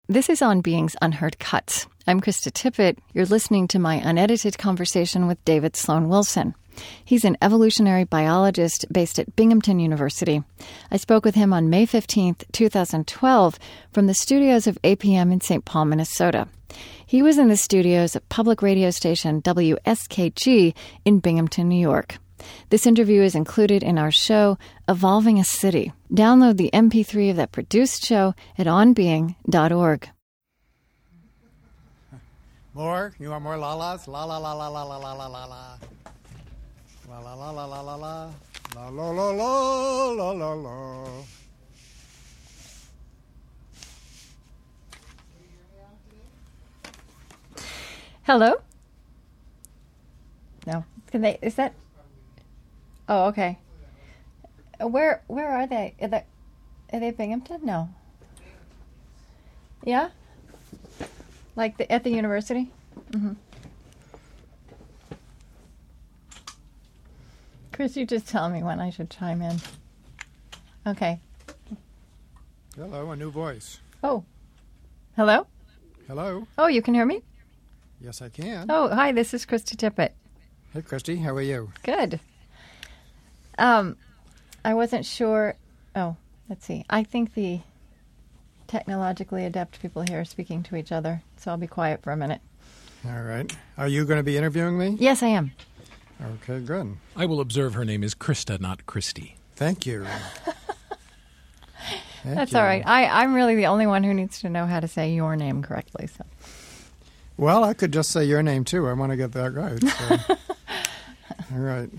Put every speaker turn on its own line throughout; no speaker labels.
This is On Being's Unheard Cuts. I'm Krista Tippett. You're listening to my unedited conversation with David Sloan Wilson. He's an evolutionary biologist based at Binghamton University. I spoke with him on May 15th, 2012, from the studios of APM in St. Paul, Minnesota. He was in the studios of public radio station WSKG in Binghamton, New York. This interview is included in our show, Evolving a City. Download the MP3 of that produced show at onbeing.org.
More? You want more la-las? La la la la la la la la la la. La la la la la la la. La la la la la la la.
Hello? No. Can they, is that? Oh, okay. Where are they? Are they Binghamton? No. Yeah? Like at the university? Mm-hmm. Chris, you just tell me when I should chime in. Okay.
Hello, a new voice.
Oh. Hello?
Hello.
Oh, you can hear me?
Yes, I can.
Oh, hi, this is Krista Tippett.
Hey, Christy, how are you?
Good. I wasn't sure. Oh, let's see. I think the technologically adept people here are speaking to each other, so I'll be quiet for a minute.
All right. Are you going to be interviewing me?
Yes, I am.
Okay, good.
I will observe her name is Krista, not Christy.
Thank you.
That's all right. I'm really the only one who needs to know how to say your name correctly. So.
Well, I could just say your name, too. I want to get that right. So. All right.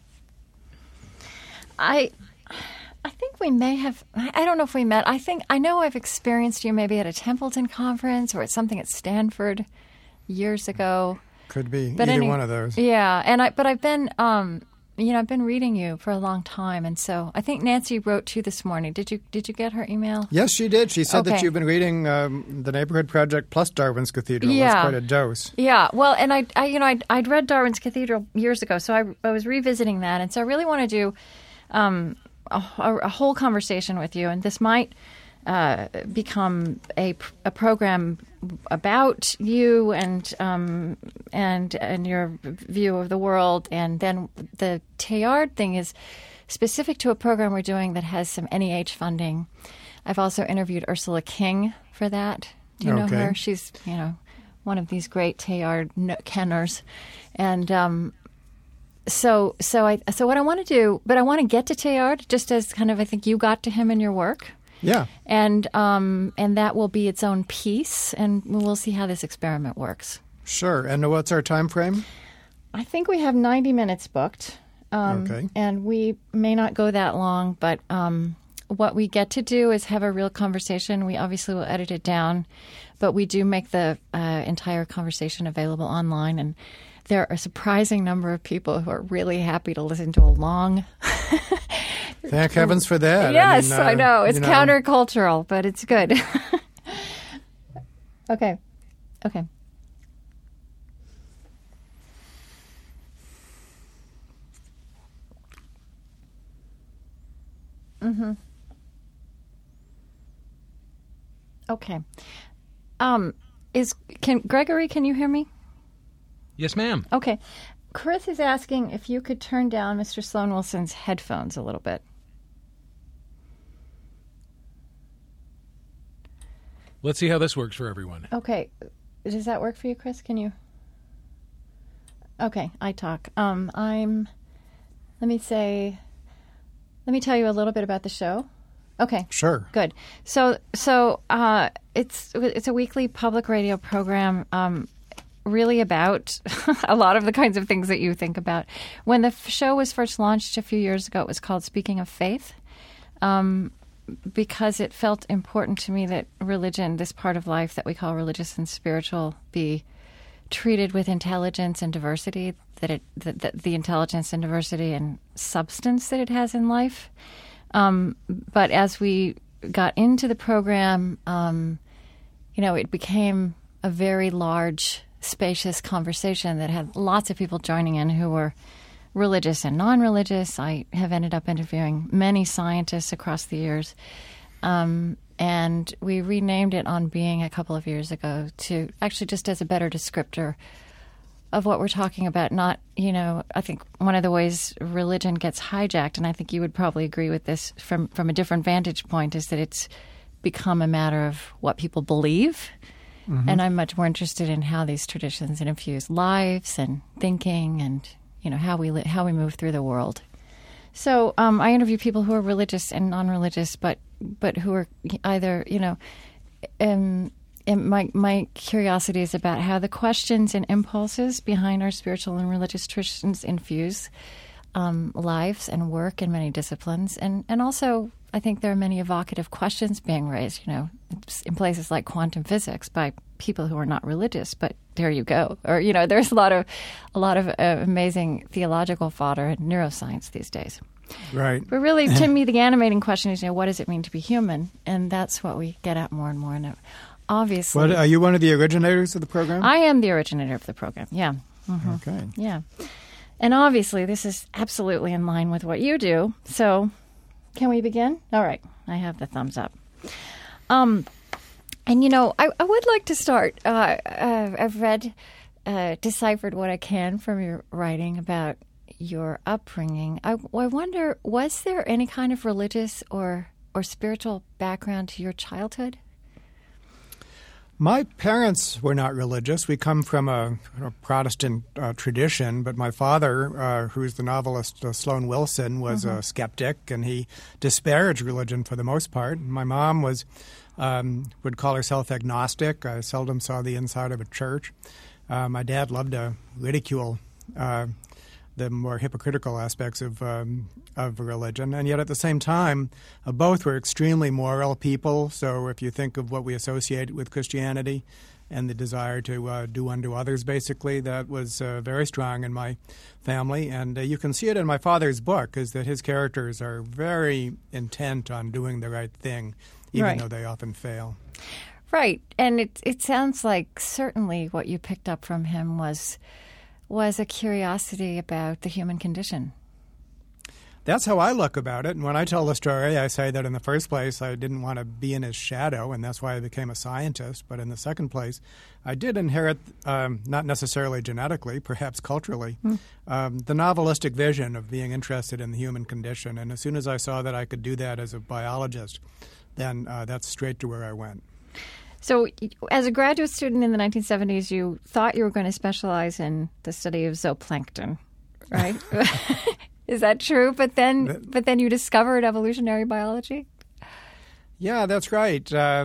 I think we may have, I don't know if we met. I know I've experienced you maybe at a Templeton conference or at something at Stanford years ago.
Could be either one of those.
Yeah, but I've been, I've been reading you for a long time, and so I think Nancy wrote to you this morning. Did you get her email?
Yes, she did. She said
Okay.
that you've been reading The Neighborhood Project plus Darwin's Cathedral.
Yeah.
That's quite a dose.
Yeah, well, and I'd read Darwin's Cathedral years ago, so I was revisiting that, and so I really want to do a whole conversation with you, and this might become a program about you and your view of the world, and then the Teilhard thing is specific to a program we're doing that has some NEH funding. I've also interviewed Ursula King for that. Do you know her? She's one of these great Teilhard kenners, and So what I want to do, but I want to get to Teilhard just as kind of I think you got to him in your work.
Yeah.
And that will be its own piece, and we'll see how this experiment works.
Sure. And what's our time frame?
I think we have 90 minutes booked.
Okay.
And we may not go that long, but what we get to do is have a real conversation. We obviously will edit it down, but we do make the entire conversation available online, and there are a surprising number of people who are really happy to listen to a long...
Thank heavens for that.
Yes, I know. It's countercultural, but it's good. Okay. Mm-hmm. Okay. Gregory, can you hear me?
Yes, ma'am.
Okay. Chris is asking if you could turn down Mr. Sloan Wilson's headphones a little bit.
Let's see how this works for everyone.
Okay. Does that work for you, Chris? Can you? Okay, I talk. Let me tell you a little bit about the show. Okay.
Sure.
Good. So it's a weekly public radio program, really about a lot of the kinds of things that you think about. When the show was first launched a few years ago, it was called Speaking of Faith, because it felt important to me that religion, this part of life that we call religious and spiritual, be treated with intelligence and diversity, that the intelligence and diversity and substance that it has in life. But as we got into the program, it became a very large, spacious conversation that had lots of people joining in who were religious and non-religious. I have ended up interviewing many scientists across the years. And we renamed it On Being a couple of years ago to actually just as a better descriptor of what we're talking about. Not, I think one of the ways religion gets hijacked, and I think you would probably agree with this from a different vantage point, is that it's become a matter of what people believe. Mm-hmm. And I'm much more interested in how these traditions infuse lives and thinking and, how we move through the world. So I interview people who are religious and non-religious, but who are either, and my curiosity is about how the questions and impulses behind our spiritual and religious traditions infuse lives and work in many disciplines. And also, I think there are many evocative questions being raised, in places like quantum physics by people who are not religious, but there you go. Or, there's a lot of amazing theological fodder in neuroscience these days.
Right.
But really, to me, the animating question is, what does it mean to be human? And that's what we get at more and more. And obviously,
are you one of the originators of the program?
I am the originator of the program. Yeah. Mm-hmm.
Okay.
Yeah. And obviously, this is absolutely in line with what you do. So, can we begin? All right. I have the thumbs up. And I would like to start. I've read, deciphered what I can from your writing about your upbringing. I wonder, was there any kind of religious or spiritual background to your childhood?
My parents were not religious. We come from a Protestant tradition, but my father, who's the novelist Sloan Wilson, was a skeptic, and he disparaged religion for the most part. My mom would call herself agnostic. I seldom saw the inside of a church. My dad loved to ridicule the more hypocritical aspects of religion. And yet at the same time, both were extremely moral people. So if you think of what we associate with Christianity and the desire to do unto others, basically, that was very strong in my family. And you can see it in my father's book, is that his characters are very intent on doing the right thing, even though they often fail.
Right. And it sounds like certainly what you picked up from him was a curiosity about the human condition.
That's how I look about it. And when I tell the story, I say that in the first place, I didn't want to be in his shadow, and that's why I became a scientist. But in the second place, I did inherit, not necessarily genetically, perhaps culturally, the novelistic vision of being interested in the human condition. And as soon as I saw that I could do that as a biologist, then that's straight to where I went.
So as a graduate student in the 1970s, you thought you were going to specialize in the study of zooplankton, right? Is that true? But then you discovered evolutionary biology?
Yeah, that's right.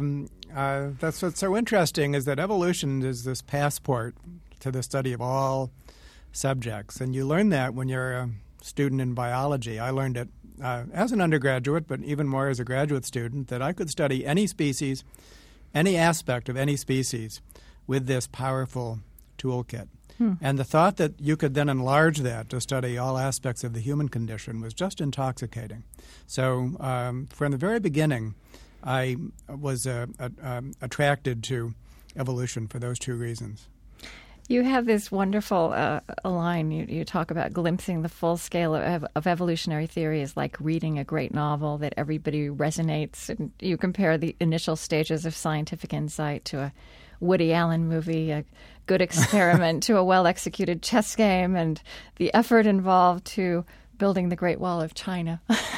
That's what's so interesting, is that evolution is this passport to the study of all subjects. And you learn that when you're a student in biology. I learned it as an undergraduate, but even more as a graduate student, that I could study any species, any aspect of any species with this powerful toolkit. And the thought that you could then enlarge that to study all aspects of the human condition was just intoxicating. So from the very beginning, I was attracted to evolution for those two reasons.
You have this wonderful line. You talk about glimpsing the full scale of evolutionary theory is like reading a great novel that everybody resonates. And you compare the initial stages of scientific insight to a Woody Allen movie, a good experiment to a well-executed chess game, and the effort involved to building the Great Wall of China.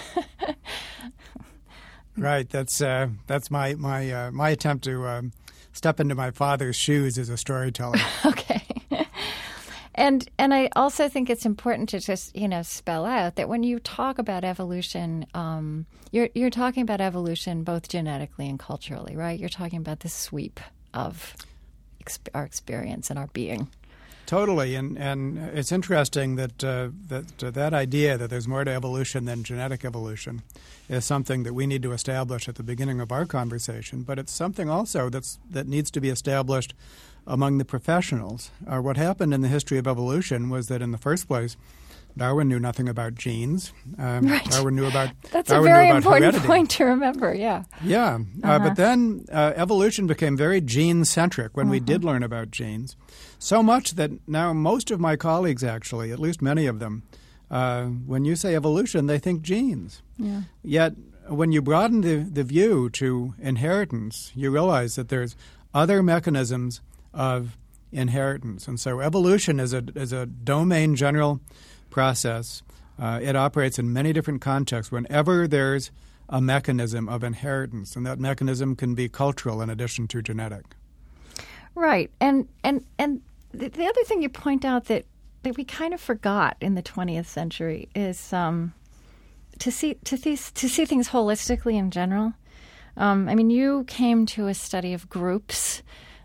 Right. That's my attempt to step into my father's shoes as a storyteller.
Okay. And I also think it's important to just, spell out that when you talk about evolution, you're talking about evolution both genetically and culturally, right? You're talking about the sweep of our experience and our being.
Totally, and it's interesting that that idea that there's more to evolution than genetic evolution is something that we need to establish at the beginning of our conversation. But it's something also that needs to be established among the professionals. What happened in the history of evolution was that in the first place, Darwin knew nothing about genes.
Right.
Darwin knew about
That's
Darwin
a very
knew about
important
heredity.
point to remember, yeah.
Yeah, but then evolution became very gene-centric when we did learn about genes, so much that now most of my colleagues actually, at least many of them, when you say evolution, they think genes.
Yeah.
Yet when you broaden the view to inheritance, you realize that there's other mechanisms of inheritance. And so evolution is a domain general process. It operates in many different contexts whenever there's a mechanism of inheritance, and that mechanism can be cultural in addition to genetic.
Right. And the other thing you point out that we kind of forgot in the 20th century is to see things holistically in general. You came to a study of groups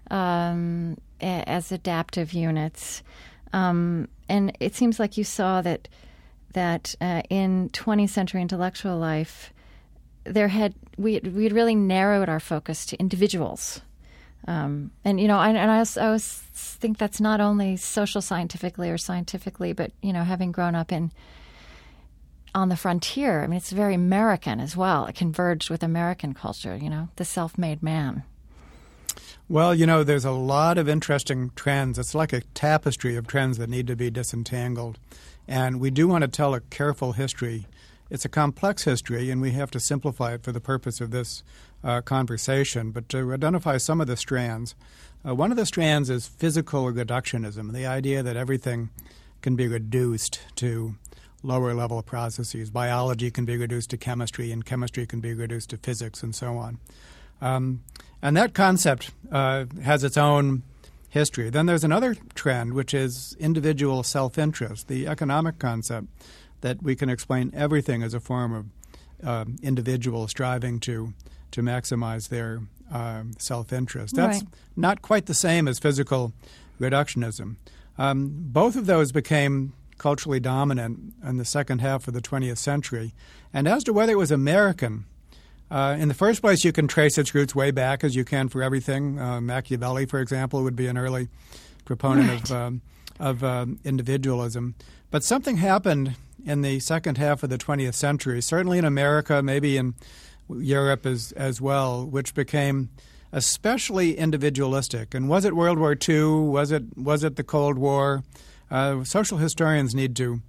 as adaptive units, and it seems like you saw that in 20th century intellectual life, we had really narrowed our focus to individuals. I always think that's not only social scientifically or scientifically, but having grown up on the frontier, it's very American as well. It converged with American culture, the self-made man.
Well, there's a lot of interesting trends. It's like a tapestry of trends that need to be disentangled. And we do want to tell a careful history. It's a complex history, and we have to simplify it for the purpose of this conversation. But to identify some of the strands, one of the strands is physical reductionism, the idea that everything can be reduced to lower-level processes. Biology can be reduced to chemistry, and chemistry can be reduced to physics, and so on. And that concept has its own history. Then there's another trend, which is individual self-interest, the economic concept that we can explain everything as a form of individuals striving to maximize their self-interest. That's not quite the same as physical reductionism. Both of those became culturally dominant in the second half of the 20th century. And as to whether it was American, in the first place, you can trace its roots way back, as you can for everything. Machiavelli, for example, would be an early proponent of individualism. But something happened in the second half of the 20th century, certainly in America, maybe in Europe as well, which became especially individualistic. And was it World War II? Was it the Cold War? Social historians need to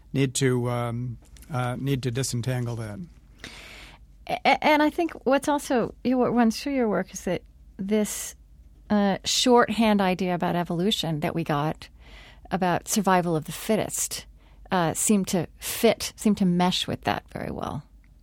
disentangle that.
And I think what's also what runs through your work is that this shorthand idea about evolution that we got about survival of the fittest seemed to mesh with that very well.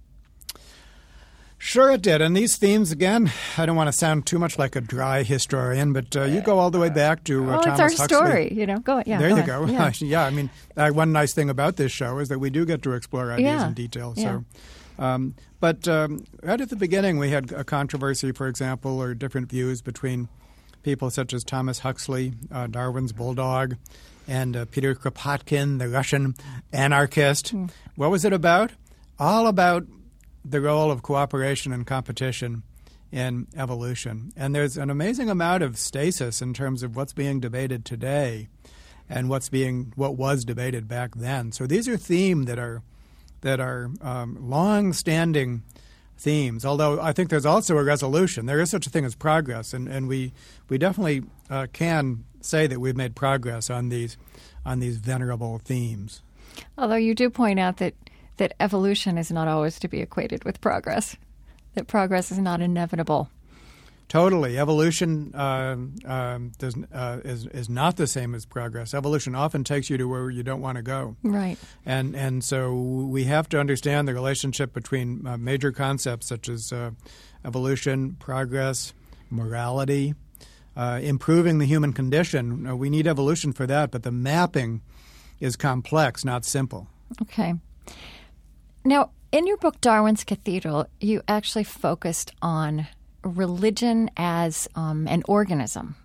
Sure it did. And these themes, again, I don't want to sound too much like a dry historian, but you go all the way back to Thomas Huxley.
It's our story, Go ahead. Yeah,
there you go. Yeah. One nice thing about this show is that we do get to explore ideas in detail.
Yeah.
So, but right at the beginning, we had a controversy, for example, or different views between people such as Thomas Huxley, Darwin's bulldog, and Peter Kropotkin, the Russian anarchist. What was it about? All about the role of cooperation and competition in evolution. And there's an amazing amount of stasis in terms of what's being debated today and what was debated back then. So these are themes that are long-standing themes, although I think there's also a resolution. There is such a thing as progress, and we definitely can say that we've made progress on these venerable themes.
Although you do point out that evolution is not always to be equated with progress, that progress is not inevitable.
Totally. Evolution is not the same as progress. Evolution often takes you to where you don't want to go.
Right.
And so we have to understand the relationship between major concepts such as evolution, progress, morality, improving the human condition. We need evolution for that, but the mapping is complex, not simple.
Okay. Now, in your book, Darwin's Cathedral, you actually focused on religion as an organism,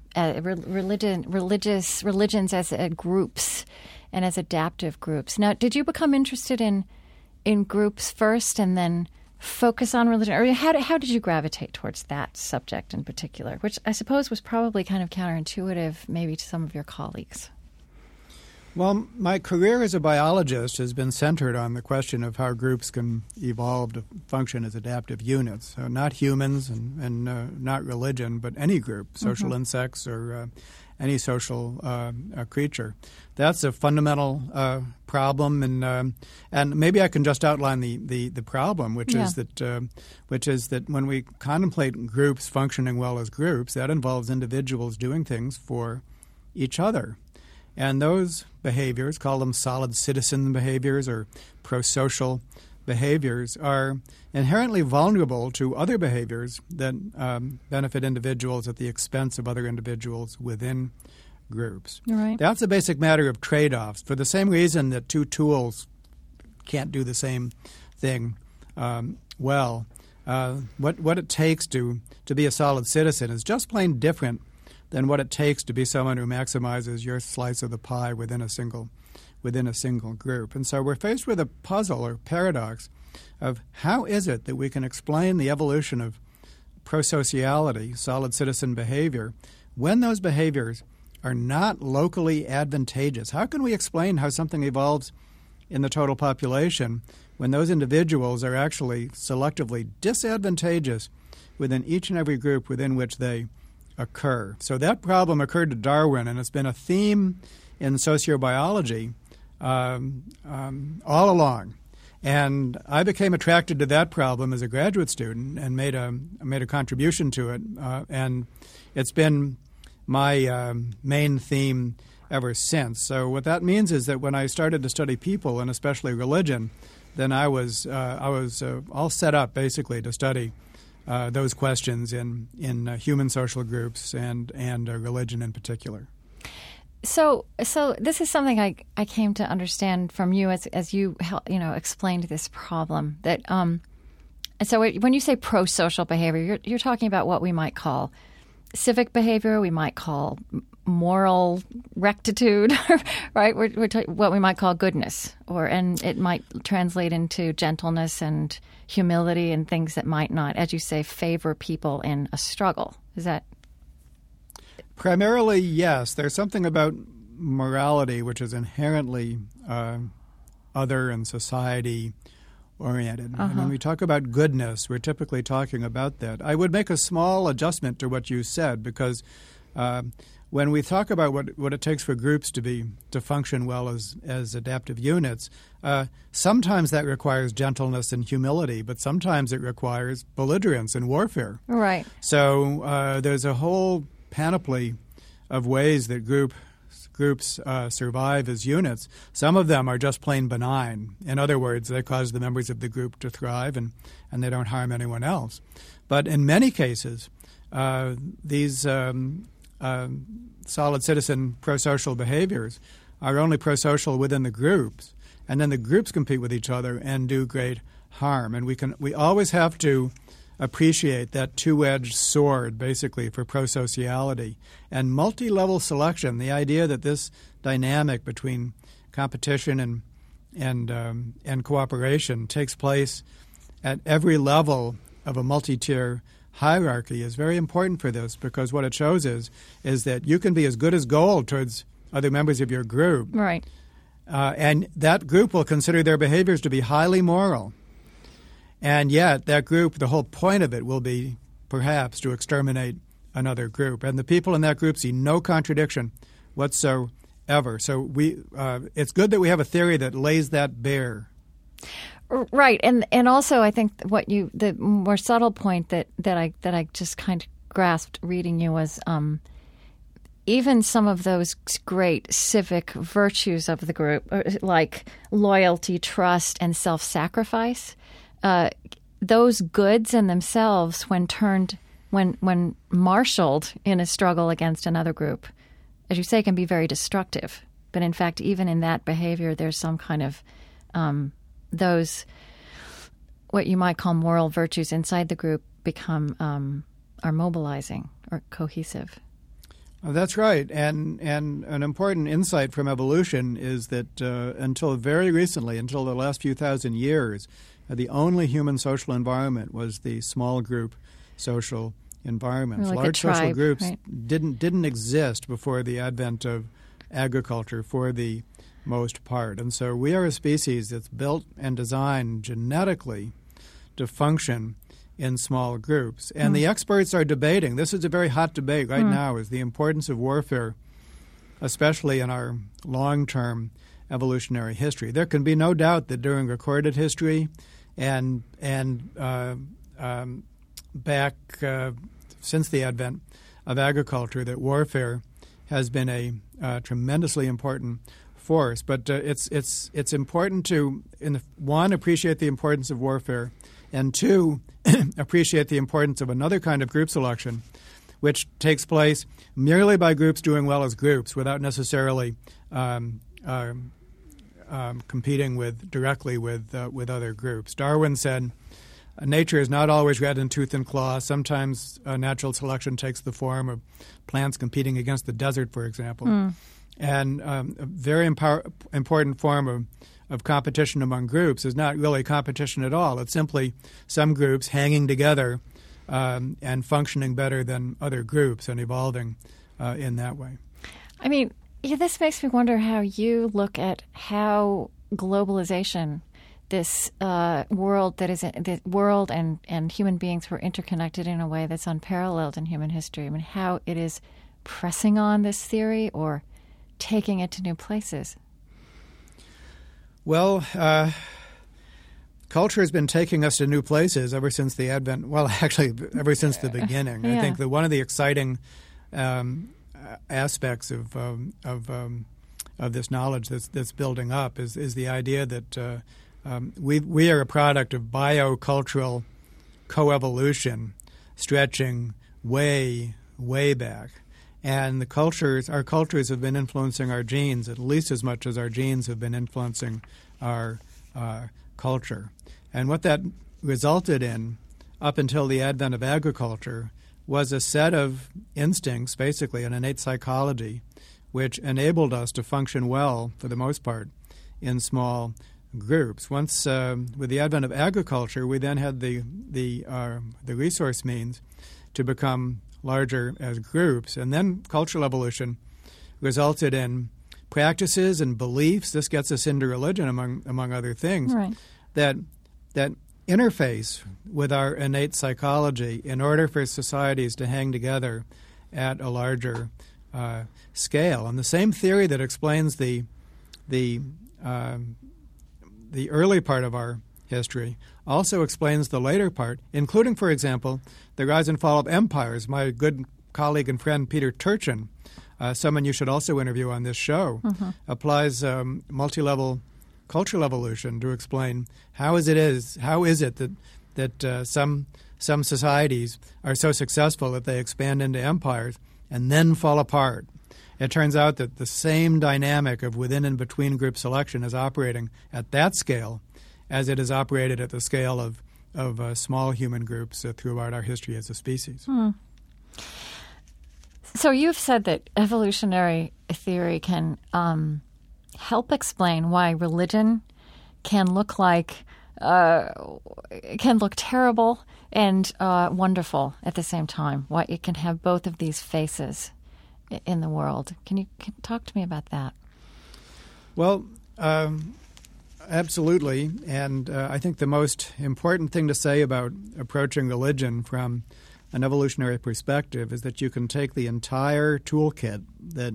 religions as groups and as adaptive groups. Now, did you become interested in groups first and then focus on religion? Or how did you gravitate towards that subject in particular, which I suppose was probably kind of counterintuitive maybe to some of your colleagues?
Well, my career as a biologist has been centered on the question of how groups can evolve to function as adaptive units. So not humans and not religion, but any group, social insects or any social creature. That's a fundamental problem, and maybe I can just outline the problem, which is that when we contemplate groups functioning well as groups, that involves individuals doing things for each other. And those behaviors, call them solid citizen behaviors or prosocial behaviors, are inherently vulnerable to other behaviors that benefit individuals at the expense of other individuals within groups.
Right.
That's a basic matter of trade-offs. For the same reason that two tools can't do the same thing what it takes to be a solid citizen is just plain different than what it takes to be someone who maximizes your slice of the pie within a single group. And so we're faced with a puzzle or paradox of how is it that we can explain the evolution of prosociality, solid citizen behavior, when those behaviors are not locally advantageous? How can we explain how something evolves in the total population when those individuals are actually selectively disadvantageous within each and every group within which they occur? So that problem occurred to Darwin, and it's been a theme in sociobiology all along. And I became attracted to that problem as a graduate student and made a contribution to it, and it's been my main theme ever since. So what that means is that when I started to study people, and especially religion, then I was all set up basically to study those questions in human social groups and religion in particular.
So this is something I came to understand from you as you explained this problem that so when you say pro-social behavior, you're talking about what we might call civic behavior, we might call moral rectitude, right? We're what we might call goodness, and it might translate into gentleness and humility and things that might not, as you say, favor people in a struggle. Is that?
Primarily, yes. There's something about morality which is inherently other and society-oriented. And when we talk about goodness, we're typically talking about that. I would make a small adjustment to what you said because when we talk about what it takes for groups to function well as adaptive units, sometimes that requires gentleness and humility, but sometimes it requires belligerence and warfare.
Right.
So there's a whole panoply of ways that groups survive as units. Some of them are just plain benign. In other words, they cause the members of the group to thrive and they don't harm anyone else. But in many cases, these solid citizen prosocial behaviors are only prosocial within the groups, and then the groups compete with each other and do great harm. And we always have to appreciate that two-edged sword, basically, for prosociality and multi-level selection. The idea that this dynamic between competition and cooperation takes place at every level of a multi-tier hierarchy is very important for this, because what it shows is that you can be as good as gold towards other members of your group.
Right.
And that group will consider their behaviors to be highly moral. And yet that group, the whole point of it will be perhaps to exterminate another group. And the people in that group see no contradiction whatsoever. So it's good that we have a theory that lays that bare.
Right, and also I think the more subtle point that I just kind of grasped reading you was even some of those great civic virtues of the group, like loyalty, trust, and self-sacrifice, those goods in themselves, when marshaled in a struggle against another group, as you say, can be very destructive. But in fact, even in that behavior, there's some kind of those, what you might call moral virtues inside the group, are mobilizing or cohesive.
That's right. And an important insight from evolution is that until very recently, until the last few thousand years, the only human social environment was the small group social environments.
Like
Large
tribe,
social groups
right?
didn't exist before the advent of agriculture, for the most part. And so we are a species that's built and designed genetically to function in small groups. And the experts are debating, this is a very hot debate right now, is the importance of warfare, especially in our long-term evolutionary history. There can be no doubt that during recorded history and back since the advent of agriculture, that warfare has been a tremendously important force. But it's important to, one, appreciate the importance of warfare, and two, appreciate the importance of another kind of group selection, which takes place merely by groups doing well as groups without necessarily competing directly with other groups. Darwin said, nature is not always red in tooth and claw. Sometimes natural selection takes the form of plants competing against the desert, for example. And a very important form of competition among groups is not really competition at all. It's simply some groups hanging together and functioning better than other groups and evolving in that way.
I mean, this makes me wonder how you look at how globalization, this world that is the world and human beings were interconnected in a way that's unparalleled in human history. I mean, how it is pressing on this theory or taking it to new places.
Well, culture has been taking us to new places ever since the advent. Well, actually, ever since the beginning.
Yeah.
I think that one of the exciting aspects of this knowledge that's building up is the idea that we are a product of biocultural coevolution, stretching way back. And our cultures have been influencing our genes at least as much as our genes have been influencing our culture. And what that resulted in, up until the advent of agriculture, was a set of instincts, basically an innate psychology, which enabled us to function well, for the most part, in small groups. Once, with the advent of agriculture, we then had the resource means to become larger as groups. And then cultural evolution resulted in practices and beliefs. This gets us into religion, among other things,
right,
that interface with our innate psychology in order for societies to hang together at a larger scale. And the same theory that explains the early part of our history also explains the later part, including, for example, the rise and fall of empires. My good colleague and friend Peter Turchin, someone you should also interview on this show, applies multi-level cultural evolution to explain how is it that some societies are so successful that they expand into empires and then fall apart. It turns out that the same dynamic of within and between group selection is operating at that scale as it is operated at the scale of small human groups throughout our history as a species.
So you've said that evolutionary theory can help explain why religion can look terrible and wonderful at the same time. Why it can have both of these faces in the world. Can you talk to me about that?
Well, absolutely. And I think the most important thing to say about approaching religion from an evolutionary perspective is that you can take the entire toolkit that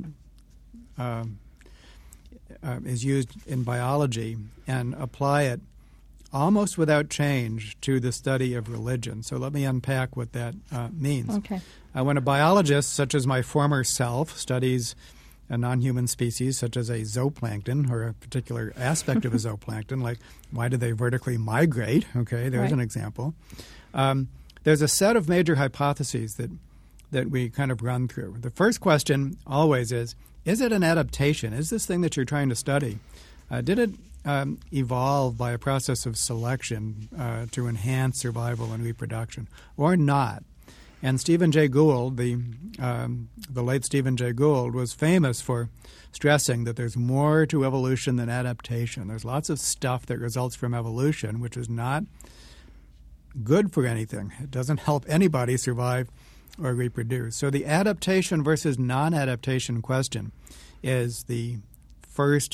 is used in biology and apply it almost without change to the study of religion. So let me unpack what that means.
Okay.
When a biologist, such as my former self, studies a non-human species such as a zooplankton or a particular aspect of a zooplankton, like why do they vertically migrate? Okay, there's an example. There's a set of major hypotheses that we kind of run through. The first question always is it an adaptation? Is this thing that you're trying to study, did it evolve by a process of selection to enhance survival and reproduction or not? And Stephen Jay Gould, the late Stephen Jay Gould, was famous for stressing that there's more to evolution than adaptation. There's lots of stuff that results from evolution, which is not good for anything. It doesn't help anybody survive or reproduce. So the adaptation versus non-adaptation question is the first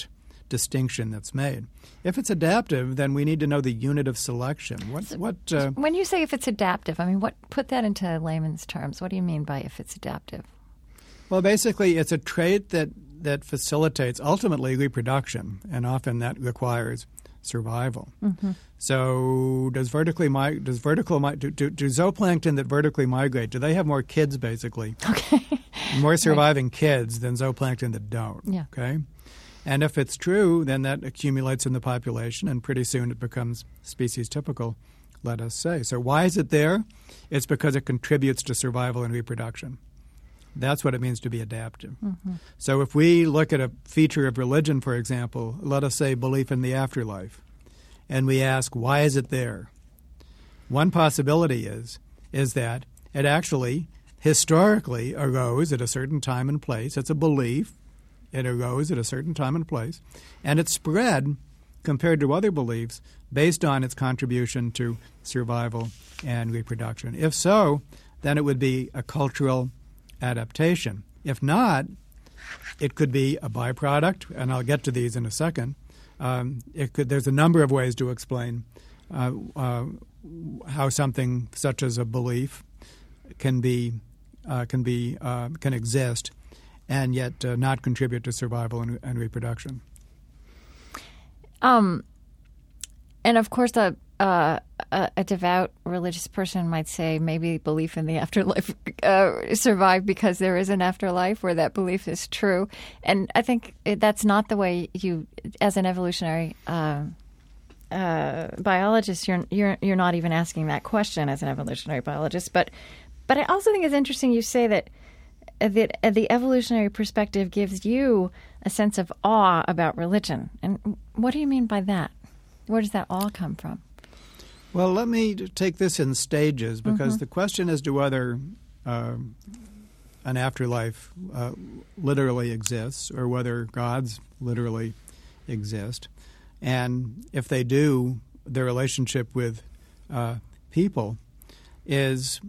distinction that's made. If it's adaptive, then we need to know the unit of selection.
When you say if it's adaptive, I mean, put that into layman's terms. What do you mean by if it's adaptive?
Well, basically, it's a trait that facilitates ultimately reproduction, and often that requires survival.
Mm-hmm.
So, do zooplankton that vertically migrate? Do they have more kids, basically?
Okay,
more surviving kids than zooplankton that don't.
Yeah.
Okay, and if it's true, then that accumulates in the population, and pretty soon it becomes species typical. Let us say. So, why is it there? It's because it contributes to survival and reproduction. That's what it means to be adaptive.
Mm-hmm.
So if we look at a feature of religion, for example, let us say belief in the afterlife, and we ask, why is it there? One possibility is that it actually historically arose at a certain time and place. It's a belief. It arose at a certain time and place, and it spread compared to other beliefs based on its contribution to survival and reproduction. If so, then it would be a cultural adaptation. If not, it could be a byproduct, and I'll get to these in a second. There's a number of ways to explain how something such as a belief can exist and yet not contribute to survival and reproduction.
And of course, a devout religious person might say maybe belief in the afterlife survived because there is an afterlife where that belief is true. And I think that's not the way you, as an evolutionary biologist, you're not even asking that question as an evolutionary biologist. But I also think it's interesting you say that the evolutionary perspective gives you a sense of awe about religion. And what do you mean by that? Where does that awe come from?
Well, let me take this in stages, because the question as to whether an afterlife literally exists or whether gods literally exist, and if they do, their relationship with people is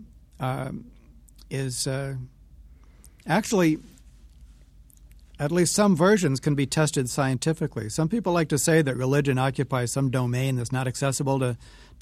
actually, at least some versions can be tested scientifically. Some people like to say that religion occupies some domain that's not accessible to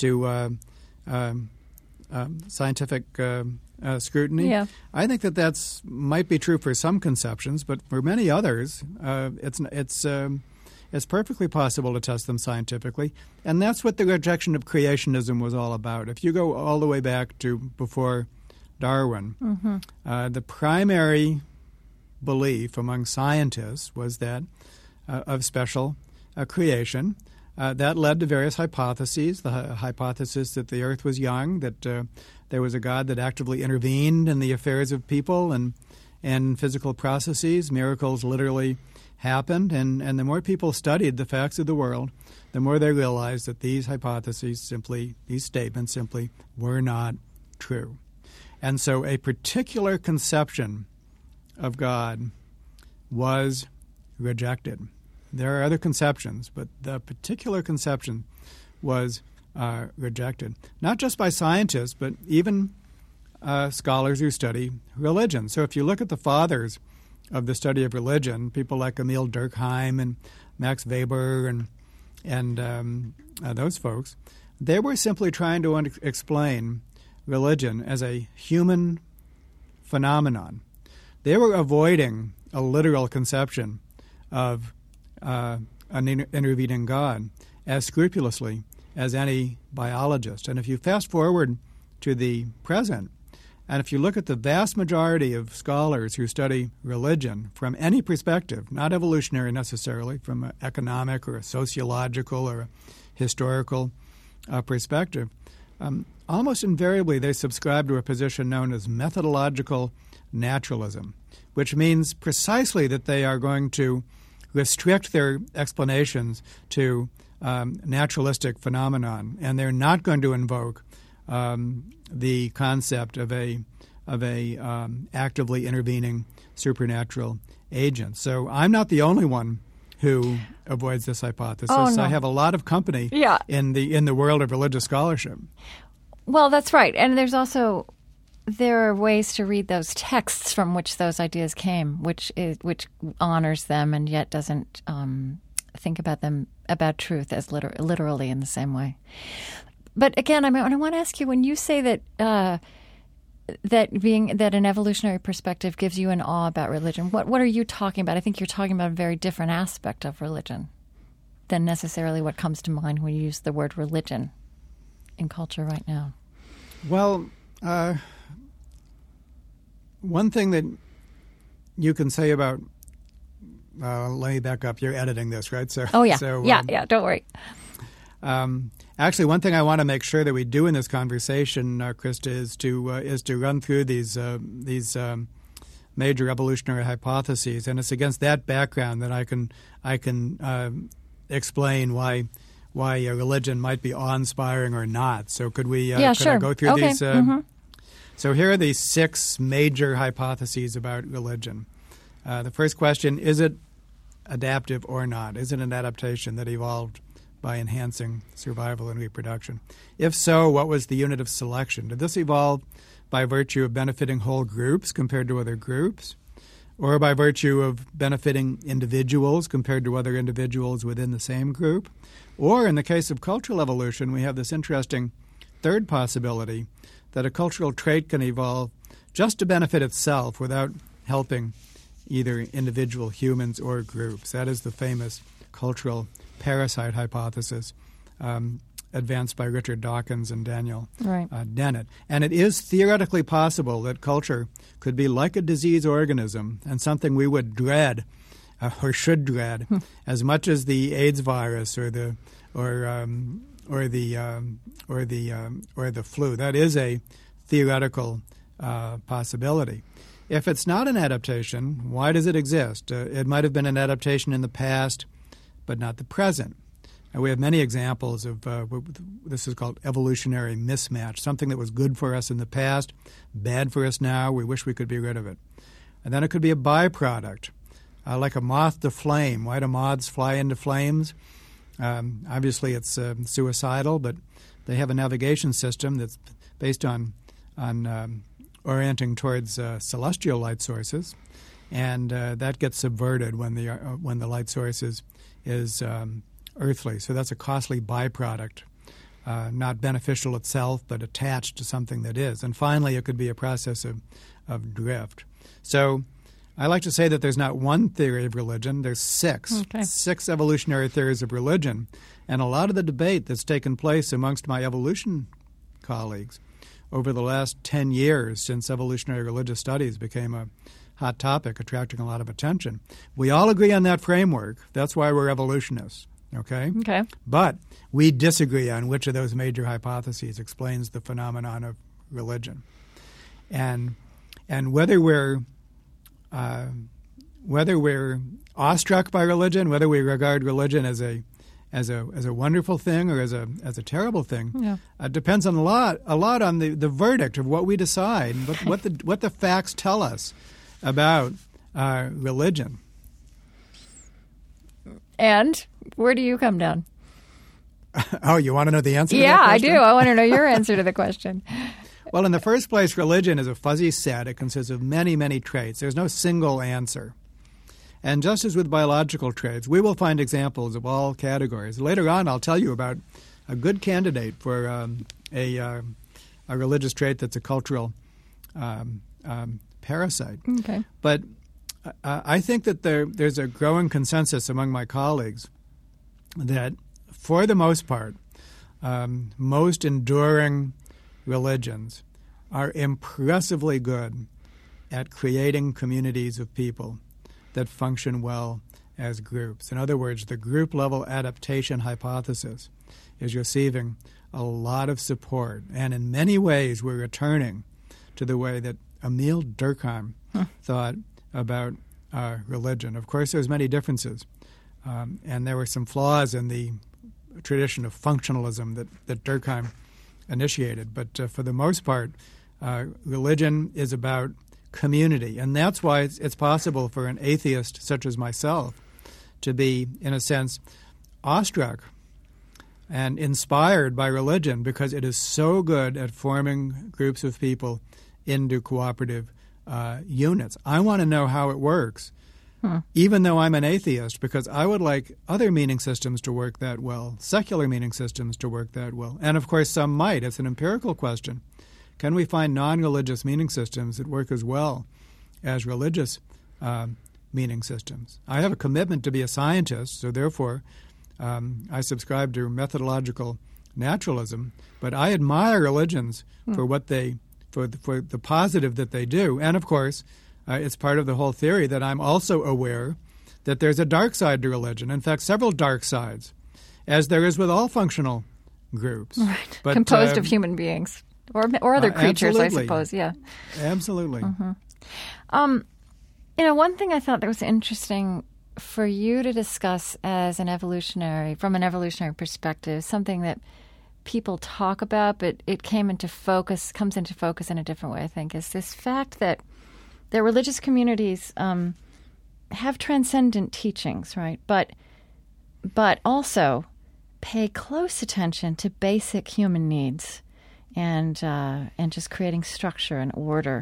scientific scrutiny.
Yeah.
I think that might be true for some conceptions, but for many others, it's perfectly possible to test them scientifically. And that's what the rejection of creationism was all about. If you go all the way back to before Darwin, the primary belief among scientists was that of special creation. That led to various hypotheses. The hypothesis that the earth was young, that there was a God that actively intervened in the affairs of people and physical processes. Miracles literally happened. And the more people studied the facts of the world, the more they realized that these statements simply were not true. And so a particular conception of God was rejected. There are other conceptions, but the particular conception was rejected, not just by scientists, but even scholars who study religion. So if you look at the fathers of the study of religion, people like Emil Durkheim and Max Weber and those folks, they were simply trying to explain religion as a human phenomenon. They were avoiding a literal conception of an intervening God as scrupulously as any biologist. And if you fast forward to the present, and if you look at the vast majority of scholars who study religion from any perspective, not evolutionary necessarily, from an economic or a sociological or a historical perspective, almost invariably they subscribe to a position known as methodological naturalism, which means precisely that they are going to restrict their explanations to naturalistic phenomenon, and they're not going to invoke the concept of a actively intervening supernatural agent. So I'm not the only one who avoids this hypothesis.
Oh, no.
I have a lot of company in the world of religious scholarship.
Well, that's right, and there are ways to read those texts from which those ideas came, which honors them and yet doesn't think about truth as literally in the same way. But again, I want to ask you, when you say that that an evolutionary perspective gives you an awe about religion, what are you talking about? I think you're talking about a very different aspect of religion than necessarily what comes to mind when you use the word religion in culture right now.
Well, one thing that you can say about let me back up. You're editing this, right? So,
oh, yeah.
So,
yeah, don't worry.
Actually, one thing I want to make sure that we do in this conversation, Krista, is to run through these major evolutionary hypotheses, and it's against that background that I can explain why a religion might be awe-inspiring or not. So could we?
Sure.
I go through these?
Mm-hmm.
So here are the 6 major hypotheses about religion. The first question: is it adaptive or not? Is it an adaptation that evolved by enhancing survival and reproduction? If so, what was the unit of selection? Did this evolve by virtue of benefiting whole groups compared to other groups, or by virtue of benefiting individuals compared to other individuals within the same group? Or in the case of cultural evolution, we have this interesting third possibility that a cultural trait can evolve just to benefit itself without helping either individual humans or groups. That is the famous cultural parasite hypothesis advanced by Richard Dawkins and Daniel Dennett. And it is theoretically possible that culture could be like a disease organism and something we would dread or should dread as much as the AIDS virus or the flu. That is a theoretical possibility. If it's not an adaptation, why does it exist? It might have been an adaptation in the past, but not the present. And we have many examples of this is called evolutionary mismatch, something that was good for us in the past, bad for us now, we wish we could be rid of it. And then it could be a byproduct, like a moth to flame. Why do moths fly into flames? Obviously it's suicidal, but they have a navigation system that's based on orienting towards celestial light sources, and that gets subverted when the light source is earthly. So that's a costly byproduct, not beneficial itself, but attached to something that is. And finally, it could be a process of drift. So I like to say that there's not one theory of religion. There's 6. Okay. 6 evolutionary theories of religion. And a lot of the debate that's taken place amongst my evolution colleagues over the last 10 years since evolutionary religious studies became a hot topic, attracting a lot of attention. We all agree on that framework. That's why we're evolutionists. Okay?
Okay.
But we disagree on which of those major hypotheses explains the phenomenon of religion. And whether we're awestruck by religion, whether we regard religion as a wonderful thing or as a terrible thing, depends on a lot on the verdict of what we decide, what the facts tell us about religion.
And where do you come down?
Oh, you want to know the answer to that
question?
question?
Yeah, I do. I want to know your answer to the question.
Well, in the first place, religion is a fuzzy set. It consists of many, many traits. There's no single answer. And just as with biological traits, we will find examples of all categories. Later on, I'll tell you about a good candidate for a religious trait that's a cultural parasite.
Okay.
But I think that there's a growing consensus among my colleagues that, for the most part, most enduring religions are impressively good at creating communities of people that function well as groups. In other words, the group-level adaptation hypothesis is receiving a lot of support. And in many ways, we're returning to the way that Emile Durkheim thought about religion. Of course, there's many differences. And there were some flaws in the tradition of functionalism that Durkheim initiated. But for the most part, religion is about community. And that's why it's possible for an atheist such as myself to be, in a sense, awestruck and inspired by religion because it is so good at forming groups of people into cooperative units. I want to know how it works. even though I'm an atheist, because I would like other meaning systems to work that well, secular meaning systems to work that well. And, of course, some might. It's an empirical question. Can we find non-religious meaning systems that work as well as religious meaning systems? I have a commitment to be a scientist, so therefore I subscribe to methodological naturalism, but I admire religions for what for the positive that they do. And, of course, it's part of the whole theory that I'm also aware that there's a dark side to religion. In fact, several dark sides, as there is with all functional groups.
Right. But, composed of human beings or other creatures,
absolutely.
I suppose. Yeah.
Absolutely.
Mm-hmm. One thing I thought that was interesting for you to discuss from an evolutionary perspective, something that people talk about, but it comes into focus in a different way, I think, is this fact that religious communities have transcendent teachings, right? But also pay close attention to basic human needs and just creating structure and order.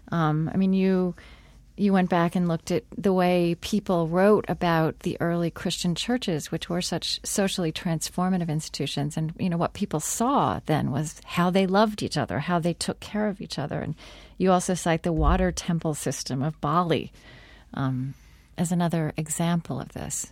You went back and looked at the way people wrote about the early Christian churches, which were such socially transformative institutions. And, what people saw then was how they loved each other, how they took care of each other. And you also cite the water temple system of Bali as another example of this.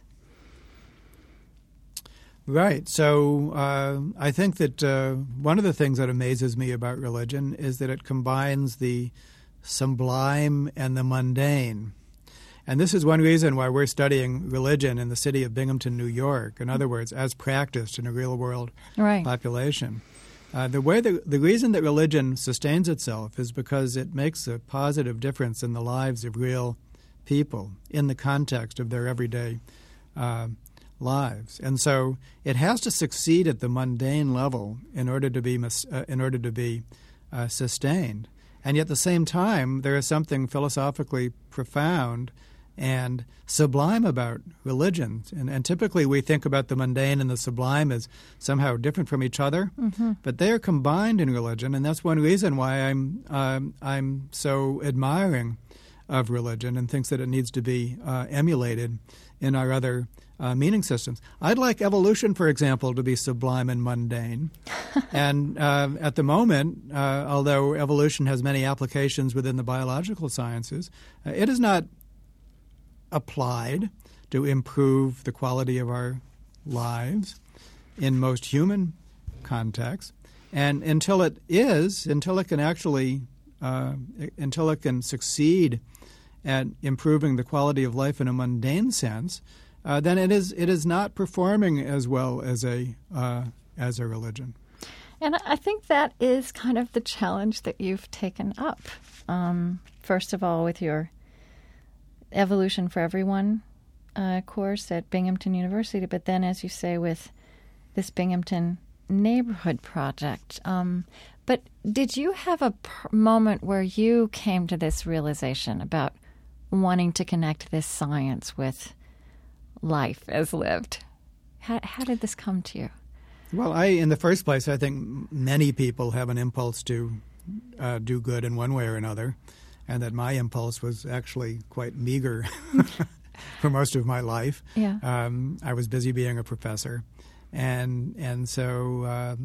Right. So I think that one of the things that amazes me about religion is that it combines the sublime and the mundane. And this is one reason why we're studying religion in the city of Binghamton, New York. In other words, as practiced in a real-world population. The reason that religion sustains itself is because it makes a positive difference in the lives of real people in the context of their everyday lives. And so it has to succeed at the mundane level in order to be sustained. And yet at the same time, there is something philosophically profound and sublime about religion. And typically we think about the mundane and the sublime as somehow different from each other, but they are combined in religion, and that's one reason why I'm so admiring of religion and thinks that it needs to be emulated in our other meaning systems. I'd like evolution, for example, to be sublime and mundane. And at the moment, although evolution has many applications within the biological sciences, it is not applied to improve the quality of our lives in most human contexts. And until it can succeed at improving the quality of life in a mundane sense, then it is not performing as well as a religion.
And I think that is kind of the challenge that you've taken up. First of all, with your Evolution for Everyone course at Binghamton University, but then, as you say, with this Binghamton Neighborhood Project. But did you have a moment where you came to this realization about wanting to connect this science with life as lived? How did this come to you?
Well, in the first place, I think many people have an impulse to do good in one way or another, and that my impulse was actually quite meager for most of my life.
Yeah.
I was busy being a professor, and so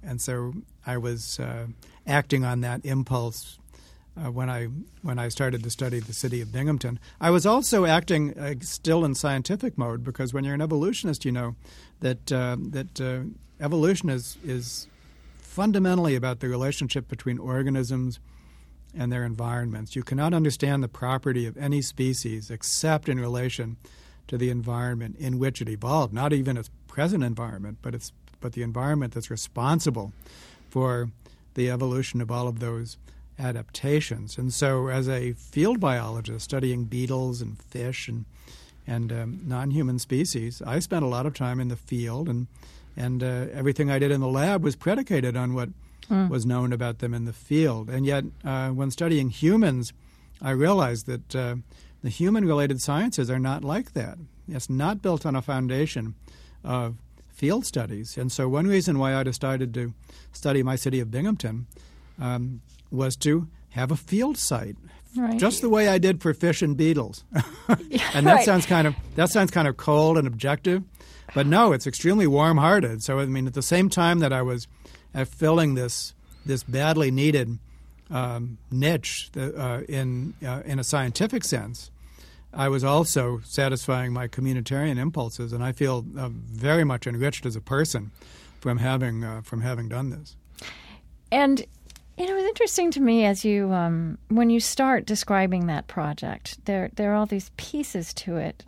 I was acting on that impulse when I started to study the city of Binghamton. I was also acting still in scientific mode, because when you're an evolutionist, you know that evolution is fundamentally about the relationship between organisms and their environments. You cannot understand the property of any species except in relation to the environment in which it evolved, not even its present environment, but the environment that's responsible for the evolution of all of those adaptations. And so as a field biologist studying beetles and fish and non-human species, I spent a lot of time in the field, and everything I did in the lab was predicated on what was known about them in the field. And yet when studying humans, I realized that the human-related sciences are not like that. It's not built on a foundation of field studies. And so one reason why I decided to study my city of Binghamton was to have a field site
Right.
just the way I did for fish and beetles. And that sounds kind of cold and objective, but no, it's extremely warm-hearted. So I mean, at the same time that I was filling this badly needed niche in a scientific sense, I was also satisfying my communitarian impulses, and I feel very much enriched as a person from having done this.
And it was interesting to me as you when you start describing that project, there are all these pieces to it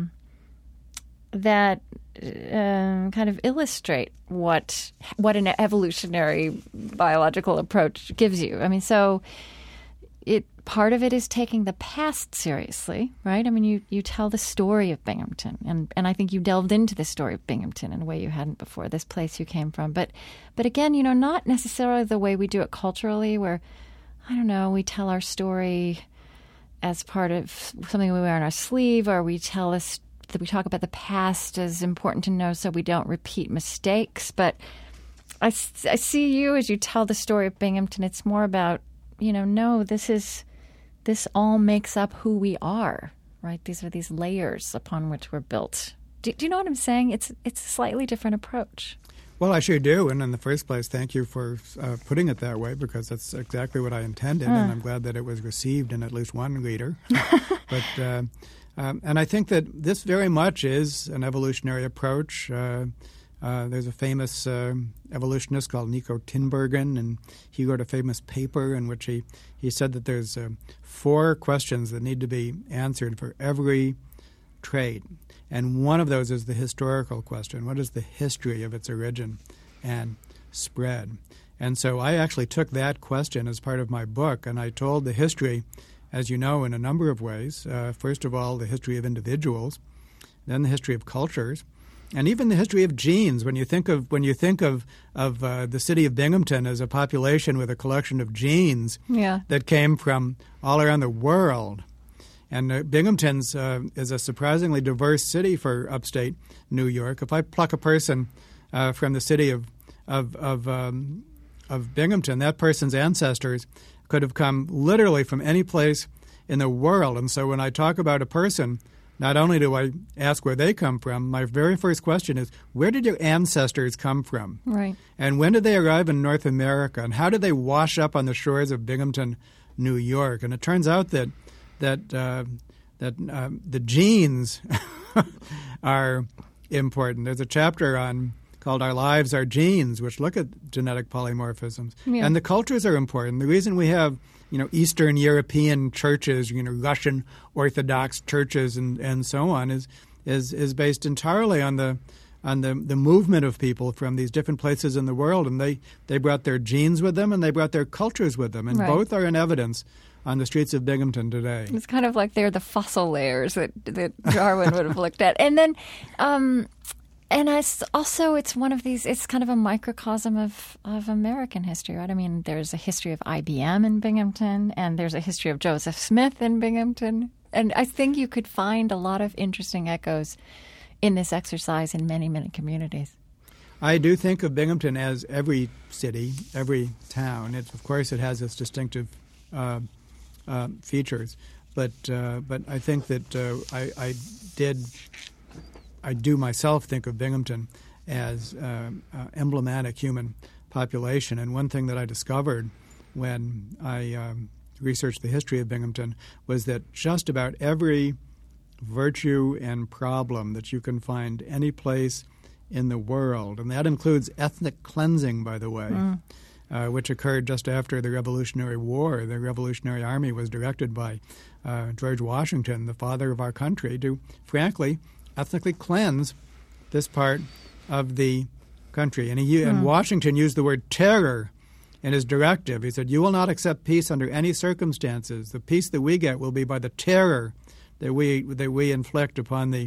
that kind of illustrate what an evolutionary biological approach gives you. I mean, so part of it is taking the past seriously, right? I mean, you tell the story of Binghamton, and I think you delved into the story of Binghamton in a way you hadn't before, this place you came from. But again, not necessarily the way we do it culturally, where, I don't know, we tell our story as part of something we wear on our sleeve, or we talk about the past as important to know so we don't repeat mistakes. But I see you as you tell the story of Binghamton, it's more about, no, this all makes up who we are, right? These are these layers upon which we're built. Do you know what I'm saying? It's a slightly different approach.
Well, I sure do. And in the first place, thank you for putting it that way, because that's exactly what I intended. And I'm glad that it was received in at least one reader. But and I think that this very much is an evolutionary approach. There's a famous evolutionist called Nico Tinbergen, and he wrote a famous paper in which he said that there's 4 questions that need to be answered for every trait. And one of those is the historical question. What is the history of its origin and spread? And so I actually took that question as part of my book, and I told the history, as you know, in a number of ways. First of all, the history of individuals, then the history of cultures, and even the history of genes. When you think of the city of Binghamton as a population with a collection of genes that came from all around the world, and Binghamton's is a surprisingly diverse city for upstate New York. If I pluck a person from the city of Binghamton, that person's ancestors could have come literally from any place in the world. And so when I talk about a person, not only do I ask where they come from, my very first question is, where did your ancestors come from?
Right. And
when did they arrive in North America? And how did they wash up on the shores of Binghamton, New York? And it turns out that the genes are important. There's a chapter called Our Lives, Our Genes, which look at genetic polymorphisms. Yeah. And the cultures are important. The reason we have Eastern European churches, Russian Orthodox churches, and so on, is based entirely on the movement of people from these different places in the world, and they brought their genes with them, and they brought their cultures with them, and both are in evidence on the streets of Binghamton today.
It's kind of like they're the fossil layers that Darwin would have looked at, and then. And it's one of these, it's kind of a microcosm of American history, right? I mean, there's a history of IBM in Binghamton, and there's a history of Joseph Smith in Binghamton. And I think you could find a lot of interesting echoes in this exercise in many, many communities.
I do think of Binghamton as every city, every town. Of course, it has its distinctive features. But I think that I do myself think of Binghamton as emblematic human population. And one thing that I discovered when I researched the history of Binghamton was that just about every virtue and problem that you can find any place in the world, and that includes ethnic cleansing, by the way, which occurred just after the Revolutionary War. The Revolutionary Army was directed by George Washington, the father of our country, to, frankly, ethnically cleanse this part of the country. And Washington used the word terror in his directive. He said, "You will not accept peace under any circumstances. The peace that we get will be by the terror that we inflict upon the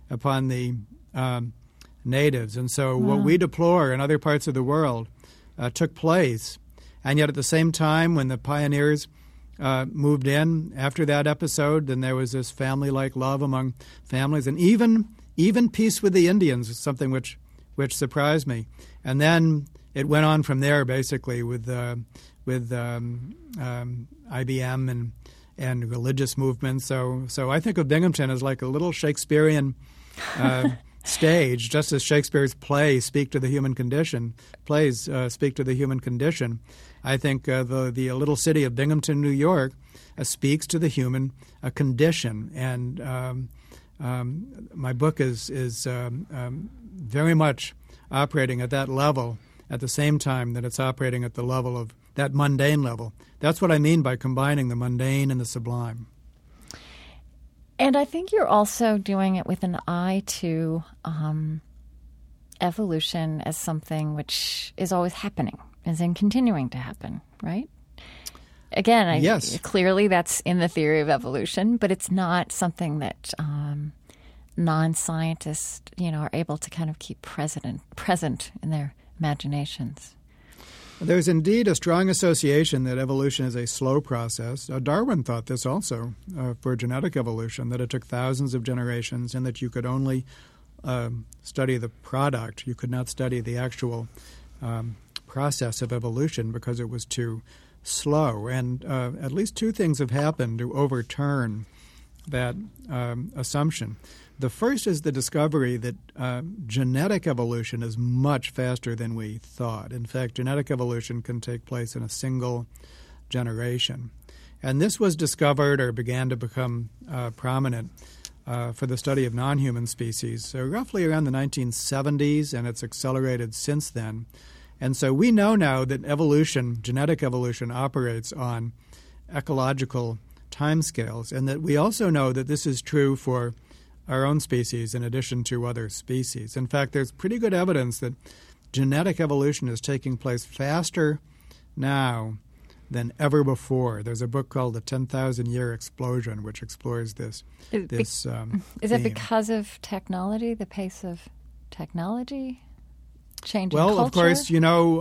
natives." And so what we deplore in other parts of the world took place. And yet at the same time, when the pioneers moved in after that episode, then there was this family-like love among families, and even peace with the Indians is something which surprised me. And then it went on from there, basically, with IBM and religious movements. So I think of Binghamton as like a little Shakespearean stage, just as Shakespeare's plays speak to the human condition. Plays speak to the human condition. I think the little city of Binghamton, New York, speaks to the human condition, and my book is very much operating at that level at the same time that it's operating at the level of that mundane level. That's what I mean by combining the mundane and the sublime.
And I think you're also doing it with an eye to evolution as something which is always happening, is in continuing to happen, right? Again,
yes.
Clearly that's in the theory of evolution, but it's not something that non-scientists, are able to kind of keep present in their imaginations.
There's indeed a strong association that evolution is a slow process. Darwin thought this also for genetic evolution, that it took thousands of generations and that you could only study the product. You could not study the actual process of evolution because it was too slow. And at least two things have happened to overturn that assumption. The first is the discovery that genetic evolution is much faster than we thought. In fact, genetic evolution can take place in a single generation. And this was discovered or began to become prominent for the study of non-human species, so roughly around the 1970s, and it's accelerated since then. And so we know now that evolution, genetic evolution, operates on ecological timescales, and that we also know that this is true for our own species in addition to other species. In fact, there's pretty good evidence that genetic evolution is taking place faster now than ever before. There's a book called The 10,000-Year Explosion, which explores this. Is
it because of technology, the pace of technology changing
culture?
Well,
of course,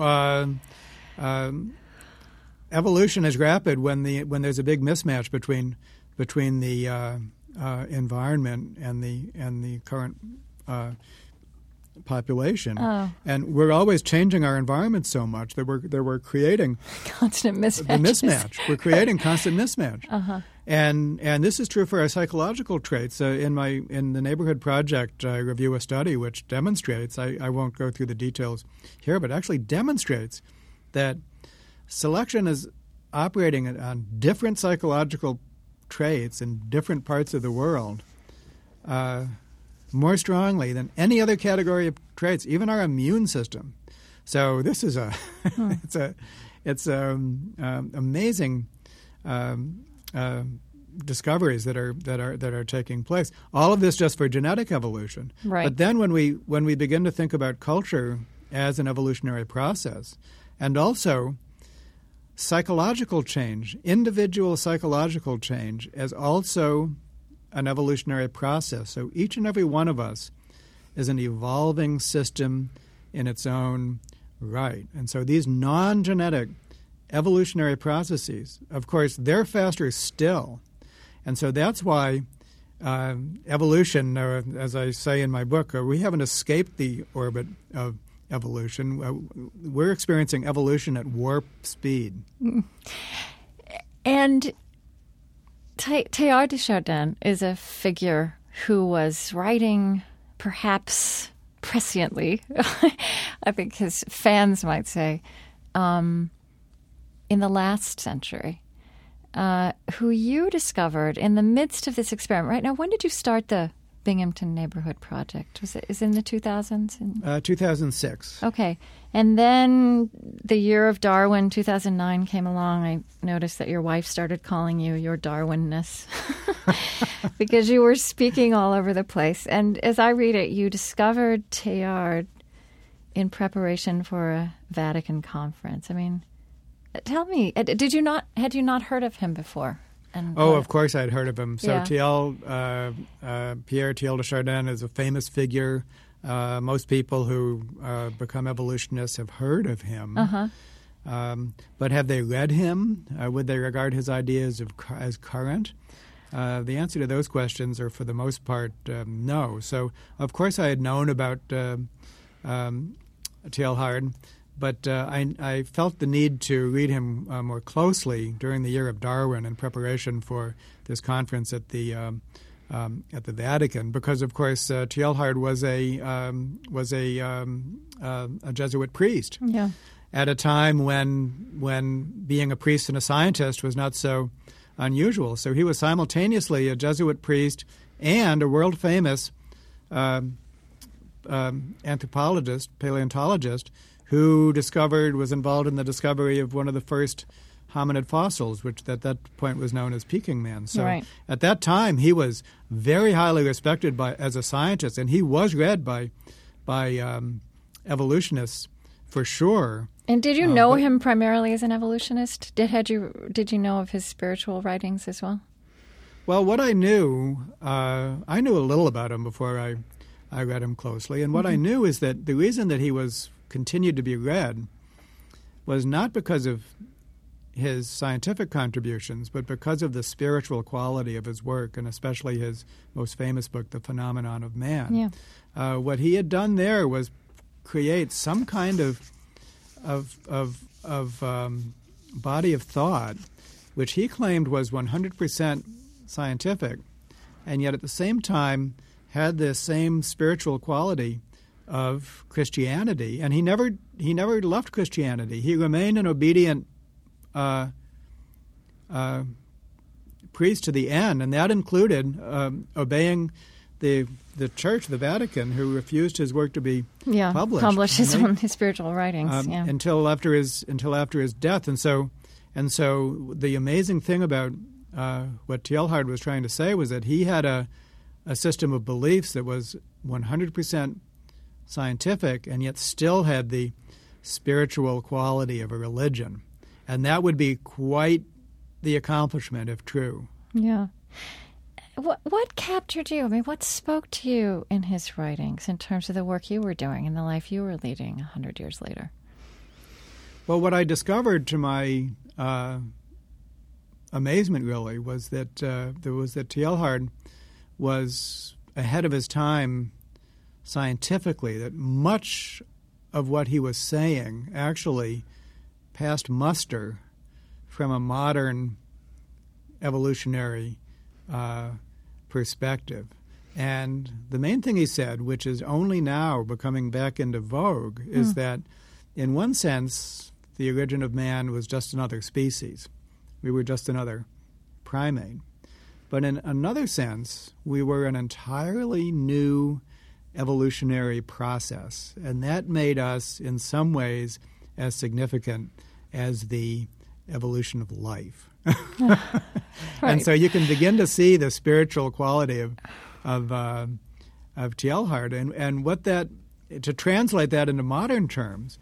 evolution is rapid when there's a big mismatch between the environment and the current population.
Oh.
And we're always changing our environment so much that we're creating
constant mismatch.
The mismatch. We're creating constant mismatch.
Uh-huh.
And this is true for our psychological traits. In the Neighborhood Project, I review a study which demonstrates, I won't go through the details here, but actually demonstrates that selection is operating on different psychological traits in different parts of the world more strongly than any other category of traits, even our immune system. So this is it's amazing discoveries that are taking place. All of this just for genetic evolution.
Right.
But then when we begin to think about culture as an evolutionary process, and also psychological change, individual psychological change, as also an evolutionary process. So each and every one of us is an evolving system in its own right. And so these non-genetic evolutionary processes, of course, they're faster still. And so that's why evolution, as I say in my book, we haven't escaped the orbit of evolution. We're experiencing evolution at warp speed.
And Teilhard de Chardin is a figure who was writing perhaps presciently, I think his fans might say, in the last century, who you discovered in the midst of this experiment. Right now, when did you start the Binghamton Neighborhood Project? Is it in the 2000s?
2006.
Okay. And then the year of Darwin, 2009, came along. I noticed that your wife started calling you your Darwinness because you were speaking all over the place. And as I read it, you discovered Teilhard in preparation for a Vatican conference. I mean, tell me, had you not heard of him before?
Of course I'd heard of him. So
Yeah.
Pierre Teilhard de Chardin is a famous figure. Most people who become evolutionists have heard of him.
Uh-huh.
But have they read him? Would they regard his ideas as current? The answer to those questions are, for the most part, no. So, of course, I had known about Teilhard, I felt the need to read him more closely during the year of Darwin in preparation for this conference at the Vatican, because of course Teilhard was a Jesuit priest.
Yeah.
At a time when being a priest and a scientist was not so unusual. So he was simultaneously a Jesuit priest and a world-famous anthropologist, paleontologist, who was involved in the discovery of one of the first hominid fossils, which at that point was known as Peking Man. So
right.
At that time, he was very highly respected as a scientist, and he was read by evolutionists for sure.
And did you know him primarily as an evolutionist? Did you know of his spiritual writings as well?
Well, what I knew a little about him before I read him closely, and what I knew is that the reason that he continued to be read was not because of his scientific contributions, but because of the spiritual quality of his work, and especially his most famous book, The Phenomenon of Man.
Yeah.
What he had done there was create some kind of body of thought, which he claimed was 100% scientific, and yet at the same time had the same spiritual quality of Christianity. And he never left Christianity. He remained an obedient priest to the end, and that included obeying the Church, the Vatican, who refused his work to be published.
His spiritual writings
until after his death. And so the amazing thing about what Teilhard was trying to say was that he had a system of beliefs that was 100% scientific, and yet still had the spiritual quality of a religion, and that would be quite the accomplishment if true.
Yeah. What captured you? I mean, what spoke to you in his writings in terms of the work you were doing and the life you were leading 100 years later?
Well, what I discovered to my amazement, really, was that Teilhard was ahead of his time scientifically, that much of what he was saying actually passed muster from a modern evolutionary perspective. And the main thing he said, which is only now becoming back into vogue, is that in one sense, the origin of man was just another species. We were just another primate. But in another sense, we were an entirely new evolutionary process, and that made us, in some ways, as significant as the evolution of life.
Right.
And so you can begin to see the spiritual quality of Teilhard, and what that, to translate that into modern terms,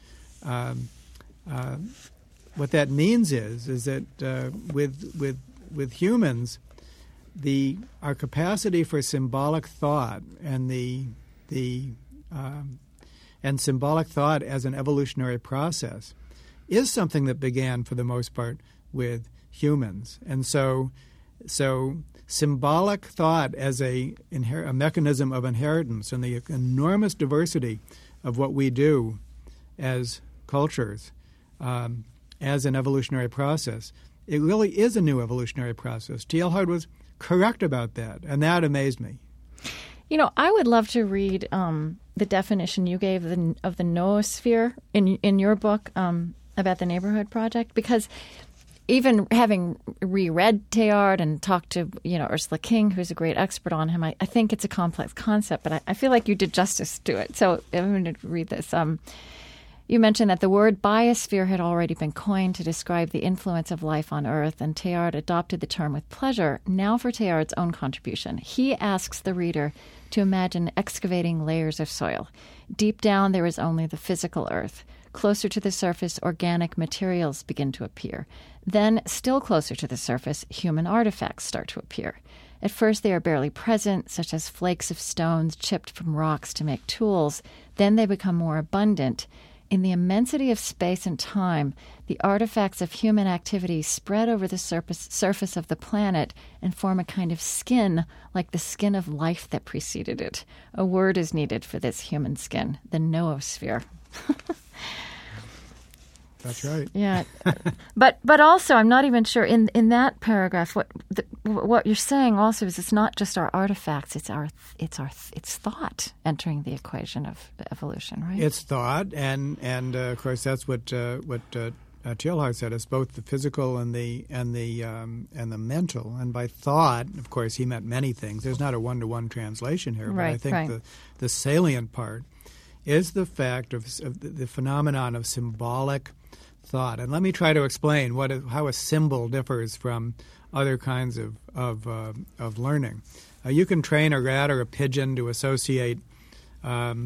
what that means is that with humans, our capacity for symbolic thought and symbolic thought as an evolutionary process is something that began, for the most part, with humans. And so symbolic thought as a mechanism of inheritance, and the enormous diversity of what we do as cultures as an evolutionary process, it really is a new evolutionary process. Teilhard was correct about that, and that amazed me.
You know, I would love to read the definition you gave of the noosphere in your book about the Neighborhood Project, because even having reread Teilhard and talked to Ursula King, who's a great expert on him, I think it's a complex concept, but I feel like you did justice to it. So I'm going to read this. You mentioned that the word biosphere had already been coined to describe the influence of life on Earth, and Teilhard adopted the term with pleasure. Now for Teilhard's own contribution. He asks the reader to imagine excavating layers of soil. Deep down, there is only the physical Earth. Closer to the surface, organic materials begin to appear. Then, still closer to the surface, human artifacts start to appear. At first, they are barely present, such as flakes of stones chipped from rocks to make tools. Then they become more abundant. In the immensity of space and time, the artifacts of human activity spread over the surface of the planet and form a kind of skin, like the skin of life that preceded it. A word is needed for this human skin, the noosphere.
That's right.
Yeah, but also, I'm not even sure in that paragraph what you're saying also is it's not just our artifacts; it's thought entering the equation of evolution, right?
It's thought, and of course that's what Teilhard said. It's both the physical and the mental. And by thought, of course, he meant many things. There's not a one-to-one translation here, but I think the salient part is the fact of the phenomenon of symbolic thought. And let me try to explain how a symbol differs from other kinds of learning. You can train a rat or a pigeon to associate a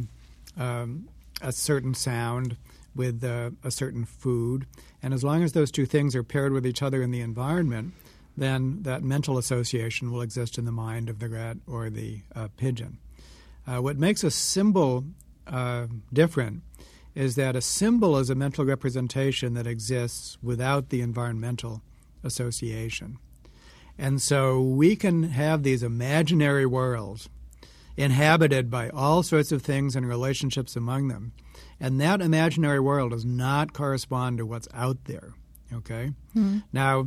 certain sound with a certain food, and as long as those two things are paired with each other in the environment, then that mental association will exist in the mind of the rat or the pigeon. What makes a symbol different is that a symbol is a mental representation that exists without the environmental association. And so we can have these imaginary worlds inhabited by all sorts of things and relationships among them. And that imaginary world does not correspond to what's out there, okay? Mm-hmm. Now,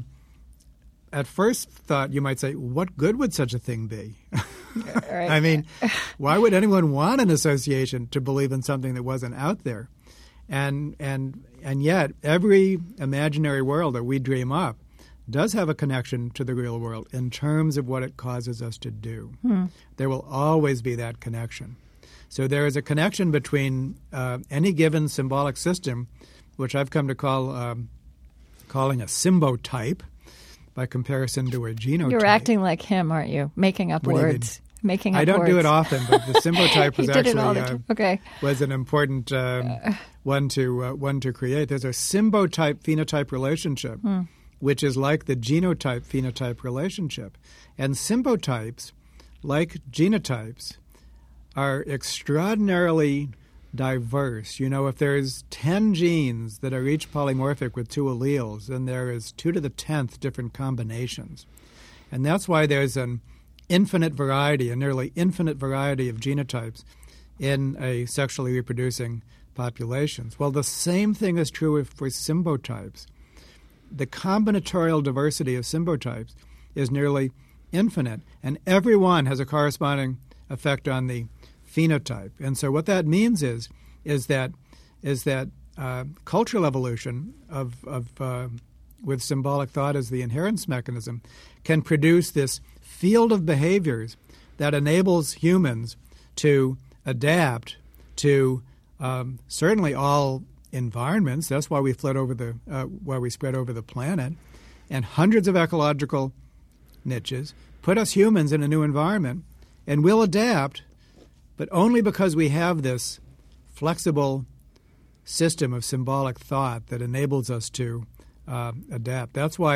at first thought, you might say, what good would such a thing be?
Right.
I mean, why would anyone want an association to believe in something that wasn't out there? And yet, every imaginary world that we dream up does have a connection to the real world in terms of what it causes us to do. There will always be that connection. So there is a connection between any given symbolic system, which I've come to calling a symbotype, by comparison to a genotype.
You're acting like him, aren't you? Making up words. Making up
I don't
words.
do it often, but the symbotype was actually was an important one to create. There's a symbotype-phenotype relationship, which is like the genotype-phenotype relationship. And symbotypes, like genotypes, are extraordinarily diverse. You know, if there's 10 genes that are each polymorphic with 2 alleles, then there is 2 to the 10th different combinations. And that's why there's an infinite variety, a nearly infinite variety of genotypes in a sexually reproducing populations. Well, the same thing is true for symbotypes. The combinatorial diversity of symbotypes is nearly infinite, and every one has a corresponding effect on the phenotype. And so what that means is that cultural evolution with symbolic thought as the inherence mechanism can produce this field of behaviors that enables humans to adapt to certainly all environments. That's why we spread over the planet, and hundreds of ecological niches put us humans in a new environment, and we'll adapt, but only because we have this flexible system of symbolic thought that enables us to adapt. That's why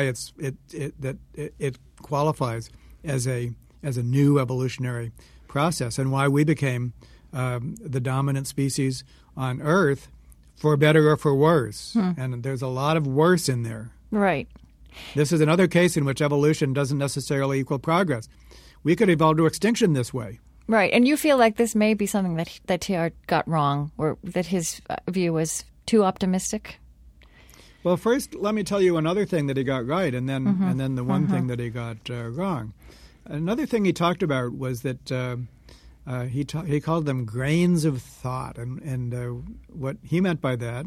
it qualifies as a new evolutionary process, and why we became the dominant species on Earth, for better or for worse. And there's a lot of worse in there.
Right.
This is another case in which evolution doesn't necessarily equal progress. We could evolve to extinction this way.
Right. And you feel like this may be something that Teilhard got wrong, or that his view was too optimistic?
Well, first, let me tell you another thing that he got right, and then the one thing that he got wrong. Another thing he talked about was that he called them grains of thought, and what he meant by that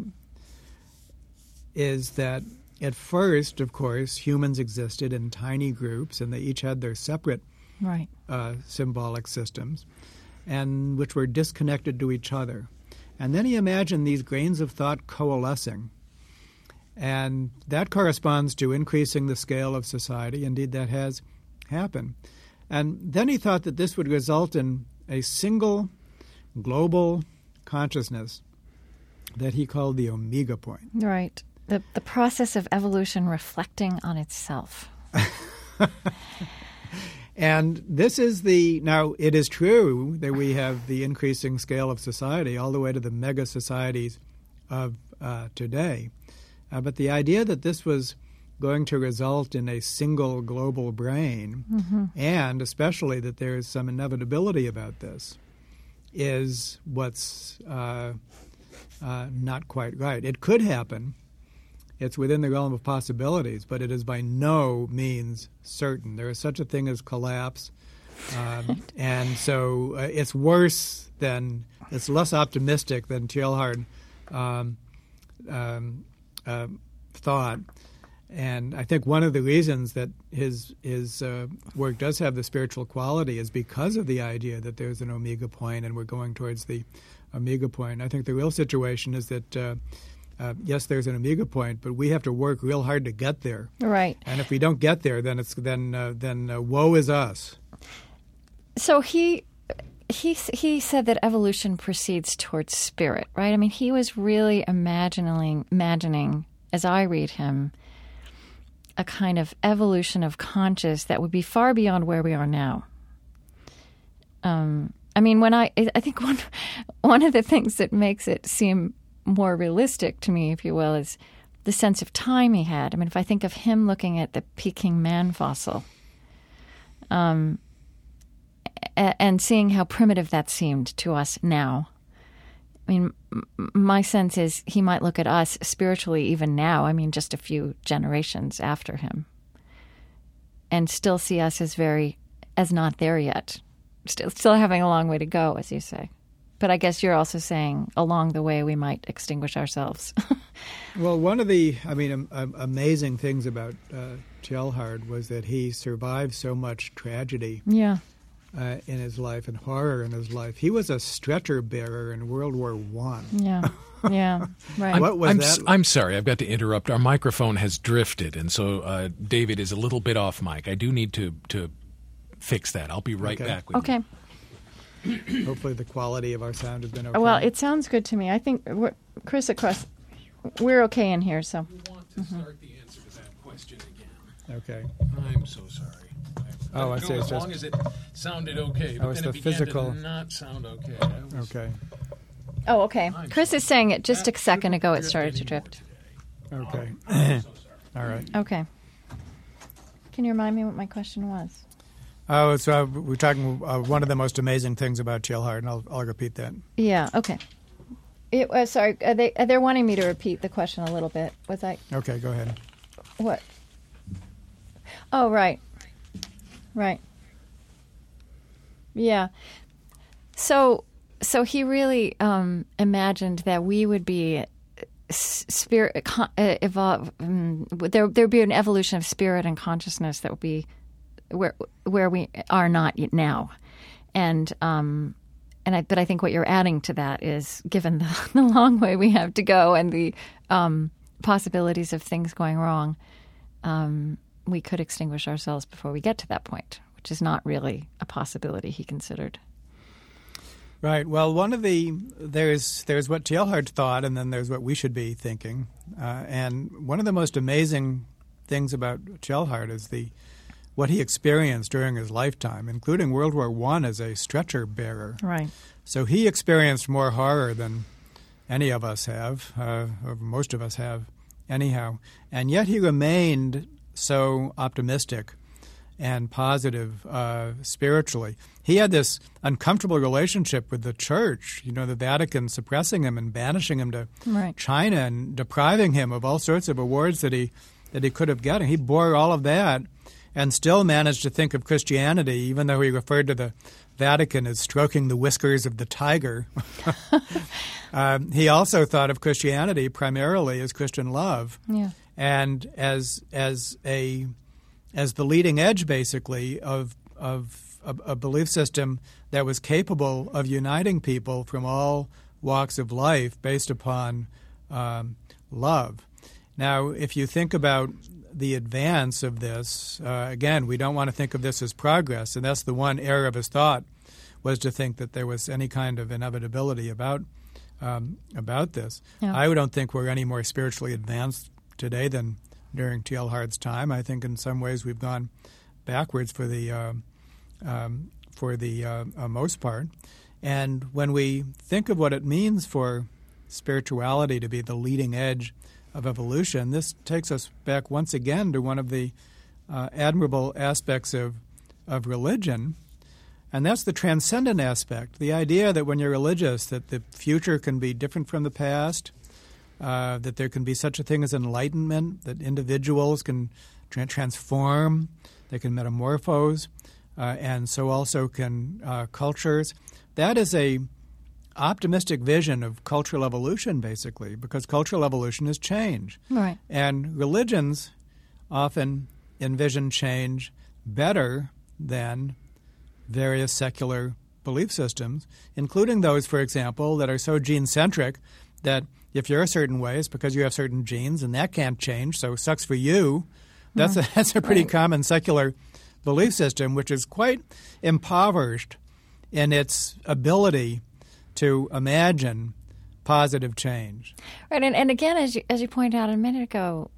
is that at first, of course, humans existed in tiny groups, and they each had their separate symbolic systems, and which were disconnected to each other. And then he imagined these grains of thought coalescing, and that corresponds to increasing the scale of society. Indeed, that has happened. And then he thought that this would result in a single global consciousness that he called the omega point.
Right. The process of evolution reflecting on itself.
And this is now it is true that we have the increasing scale of society all the way to the mega societies of today. But the idea that this was going to result in a single global brain, and especially that there is some inevitability about this, is what's not quite right. It could happen, It's within the realm of possibilities, but it is by no means certain. There is such a thing as collapse, and so it's worse than, it's less optimistic than Teilhard thought. And I think one of the reasons that his work does have the spiritual quality is because of the idea that there's an omega point and we're going towards the omega point. I think the real situation is that, yes, there's an omega point, but we have to work real hard to get there.
Right.
And if we don't get there, then woe is us.
So he said that evolution proceeds towards spirit, right? I mean, he was really imagining, as I read him, a kind of evolution of conscious that would be far beyond where we are now. I mean, I think one of the things that makes it seem more realistic to me, if you will, is the sense of time he had. I mean, if I think of him looking at the Peking man fossil, and seeing how primitive that seemed to us now. I mean, my sense is he might look at us spiritually even now, I mean, just a few generations after him, and still see us as not there yet, still having a long way to go, as you say. But I guess you're also saying along the way we might extinguish ourselves.
Well, one of the, amazing things about Teilhard was that he survived so much tragedy.
Yeah.
In his life and horror in his life. He was a stretcher bearer in World War I.
Yeah, yeah, right.
What was that?
I'm sorry, I've got to interrupt. Our microphone has drifted, and so David is a little bit off mic. I do need to fix that. I'll be right back with you.
Okay. Hopefully the quality of our sound has been okay.
Well, it sounds good to me. I think, Chris, across, we're okay in here, so.
We want to start the answer to that question again.
Okay.
I'm so sorry.
Oh, I see.
As long as it sounded okay, but
it's
then
the
it began
physical.
to not sound okay.
Okay.
Oh, okay. Chris is saying it just a second ago it started to drift.
Okay. All right.
Okay. Can you remind me what my question was?
Oh, so we're talking one of the most amazing things about Teilhard, and I'll repeat that.
Yeah, okay. Sorry, they're wanting me to repeat the question a little bit. Was I?
Okay, go ahead.
What? Oh, right. Right. Yeah. So he really imagined that we would be spirit evolve. There'd be an evolution of spirit and consciousness that would be where we are not yet now, but I think what you're adding to that is, given the long way we have to go and the possibilities of things going wrong, we could extinguish ourselves before we get to that point, which is not really a possibility he considered.
Right. Well, there's what Teilhard thought, and then there's what we should be thinking. And one of the most amazing things about Teilhard is what he experienced during his lifetime, including World War I as a stretcher bearer.
Right.
So he experienced more horror than any of us have, or most of us have, anyhow. And yet he remained so optimistic and positive spiritually. He had this uncomfortable relationship with the Church, the Vatican suppressing him and banishing him to China and depriving him of all sorts of awards that he could have gotten. He bore all of that and still managed to think of Christianity, even though he referred to the Vatican as stroking the whiskers of the tiger. He also thought of Christianity primarily as Christian love, and as the leading edge, basically, of a belief system that was capable of uniting people from all walks of life based upon love. Now, if you think about the advance of this, again, we don't want to think of this as progress, and that's the one error of his thought, was to think that there was any kind of inevitability about this. Yeah. I don't think we're any more spiritually advanced today than during Teilhard's time. I think in some ways we've gone backwards for the most part. And when we think of what it means for spirituality to be the leading edge of evolution, this takes us back once again to one of the admirable aspects of religion, and that's the transcendent aspect, the idea that when you're religious, that the future can be different from the past, that there can be such a thing as enlightenment, that individuals can transform, they can metamorphose, and so also can cultures. That is a optimistic vision of cultural evolution, basically, because cultural evolution is change.
Right.
And religions often envision change better than various secular belief systems, including those, for example, that are so gene-centric that if you're a certain way, it's because you have certain genes, and that can't change, so sucks for you. That's a pretty common secular belief system, which is quite impoverished in its ability to imagine positive change.
Right, and again, as you pointed out a minute ago,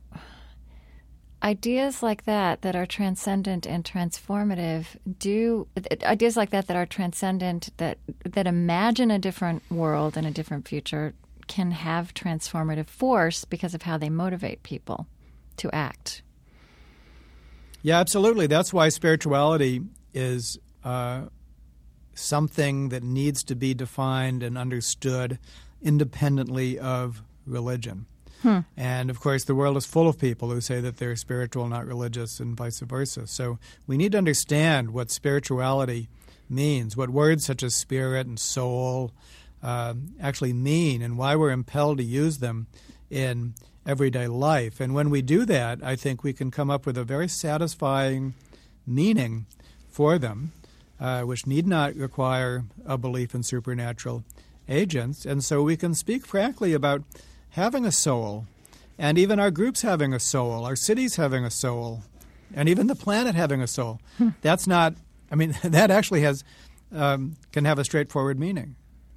ideas like that are transcendent and transformative ideas like that are transcendent, that imagine a different world and a different future, can have transformative force because of how they motivate people to act.
Yeah, absolutely. That's why spirituality is something that needs to be defined and understood independently of religion. And, of course, the world is full of people who say that they're spiritual, not religious, and vice versa. So we need to understand what spirituality means, what words such as spirit and soul actually mean, and why we're impelled to use them in everyday life. And when we do that, I think we can come up with a very satisfying meaning for them, which need not require a belief in supernatural agents. And so we can speak frankly about having a soul, and even our groups having a soul, our cities having a soul, and even the planet having a soul. That's not, I mean, that actually has can have a straightforward meaning.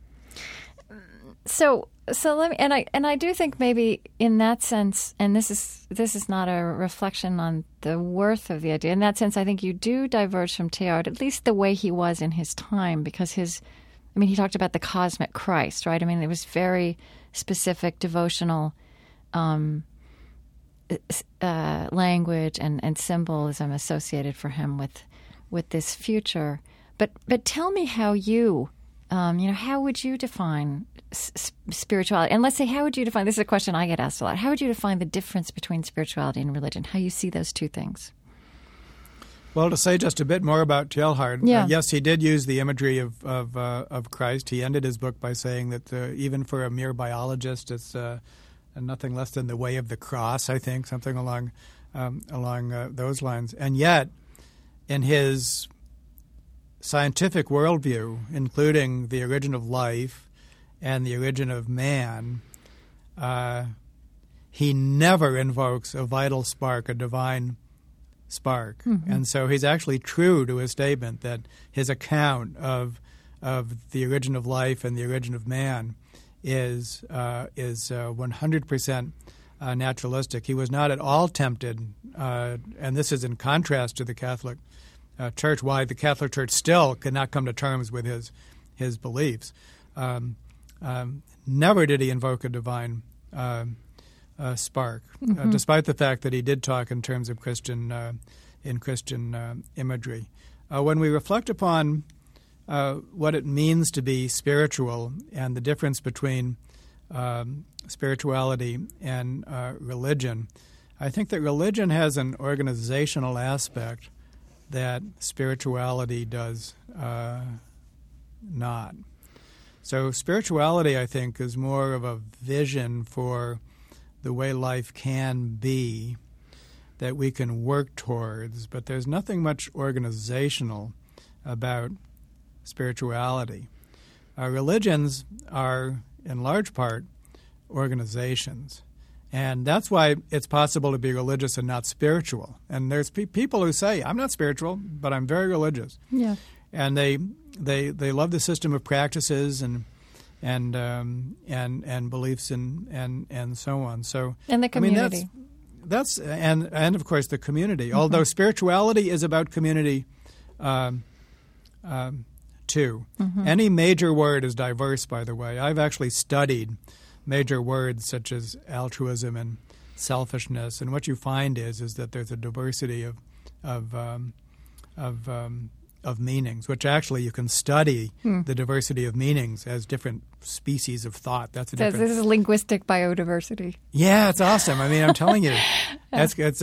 So let me, and I do think maybe in that sense, and this is not a reflection on the worth of the idea. In that sense, I think you do diverge from Teilhard, at least the way he was in his time, because he talked about the cosmic Christ, right? I mean, it was very specific devotional language and symbolism associated for him with this future. But tell me how you, how would you define spirituality? And let's say, how would you define, this is a question I get asked a lot, how would you define the difference between spirituality and religion, how you see those two things?
Well, to say just a bit more about Teilhard, yes, he did use the imagery of Christ. He ended his book by saying that even for a mere biologist, it's nothing less than the way of the cross, I think, something along those lines. And yet, in his scientific worldview, including the origin of life and the origin of man, he never invokes a vital spark, a divine spark. Mm-hmm. And so he's actually true to his statement that his account of the origin of life and the origin of man is 100% naturalistic. He was not at all tempted, and this is in contrast to the Catholic Church, why the Catholic Church still could not come to terms with his beliefs. Never did he invoke a divine spark, despite the fact that he did talk in terms of Christian imagery. When we reflect upon what it means to be spiritual and the difference between spirituality and religion, I think that religion has an organizational aspect that spirituality does not. So spirituality, I think, is more of a vision for the way life can be that we can work towards, but there's nothing much organizational about spirituality. Religions are, in large part, organizations. And that's why it's possible to be religious and not spiritual. And there's people who say, I'm not spiritual, but I'm very religious. Yeah. And they love the system of practices and beliefs and so on. So
and the community.
I mean, that's and of course the community. Mm-hmm. Although spirituality is about community too. Mm-hmm. Any major word is diverse, by the way. I've actually studied major words such as altruism and selfishness, and what you find is that there's a diversity of meanings, which actually you can study the diversity of meanings as different species of thought. That's a different.
This is linguistic biodiversity.
Yeah, it's awesome. I mean, I'm telling you, it's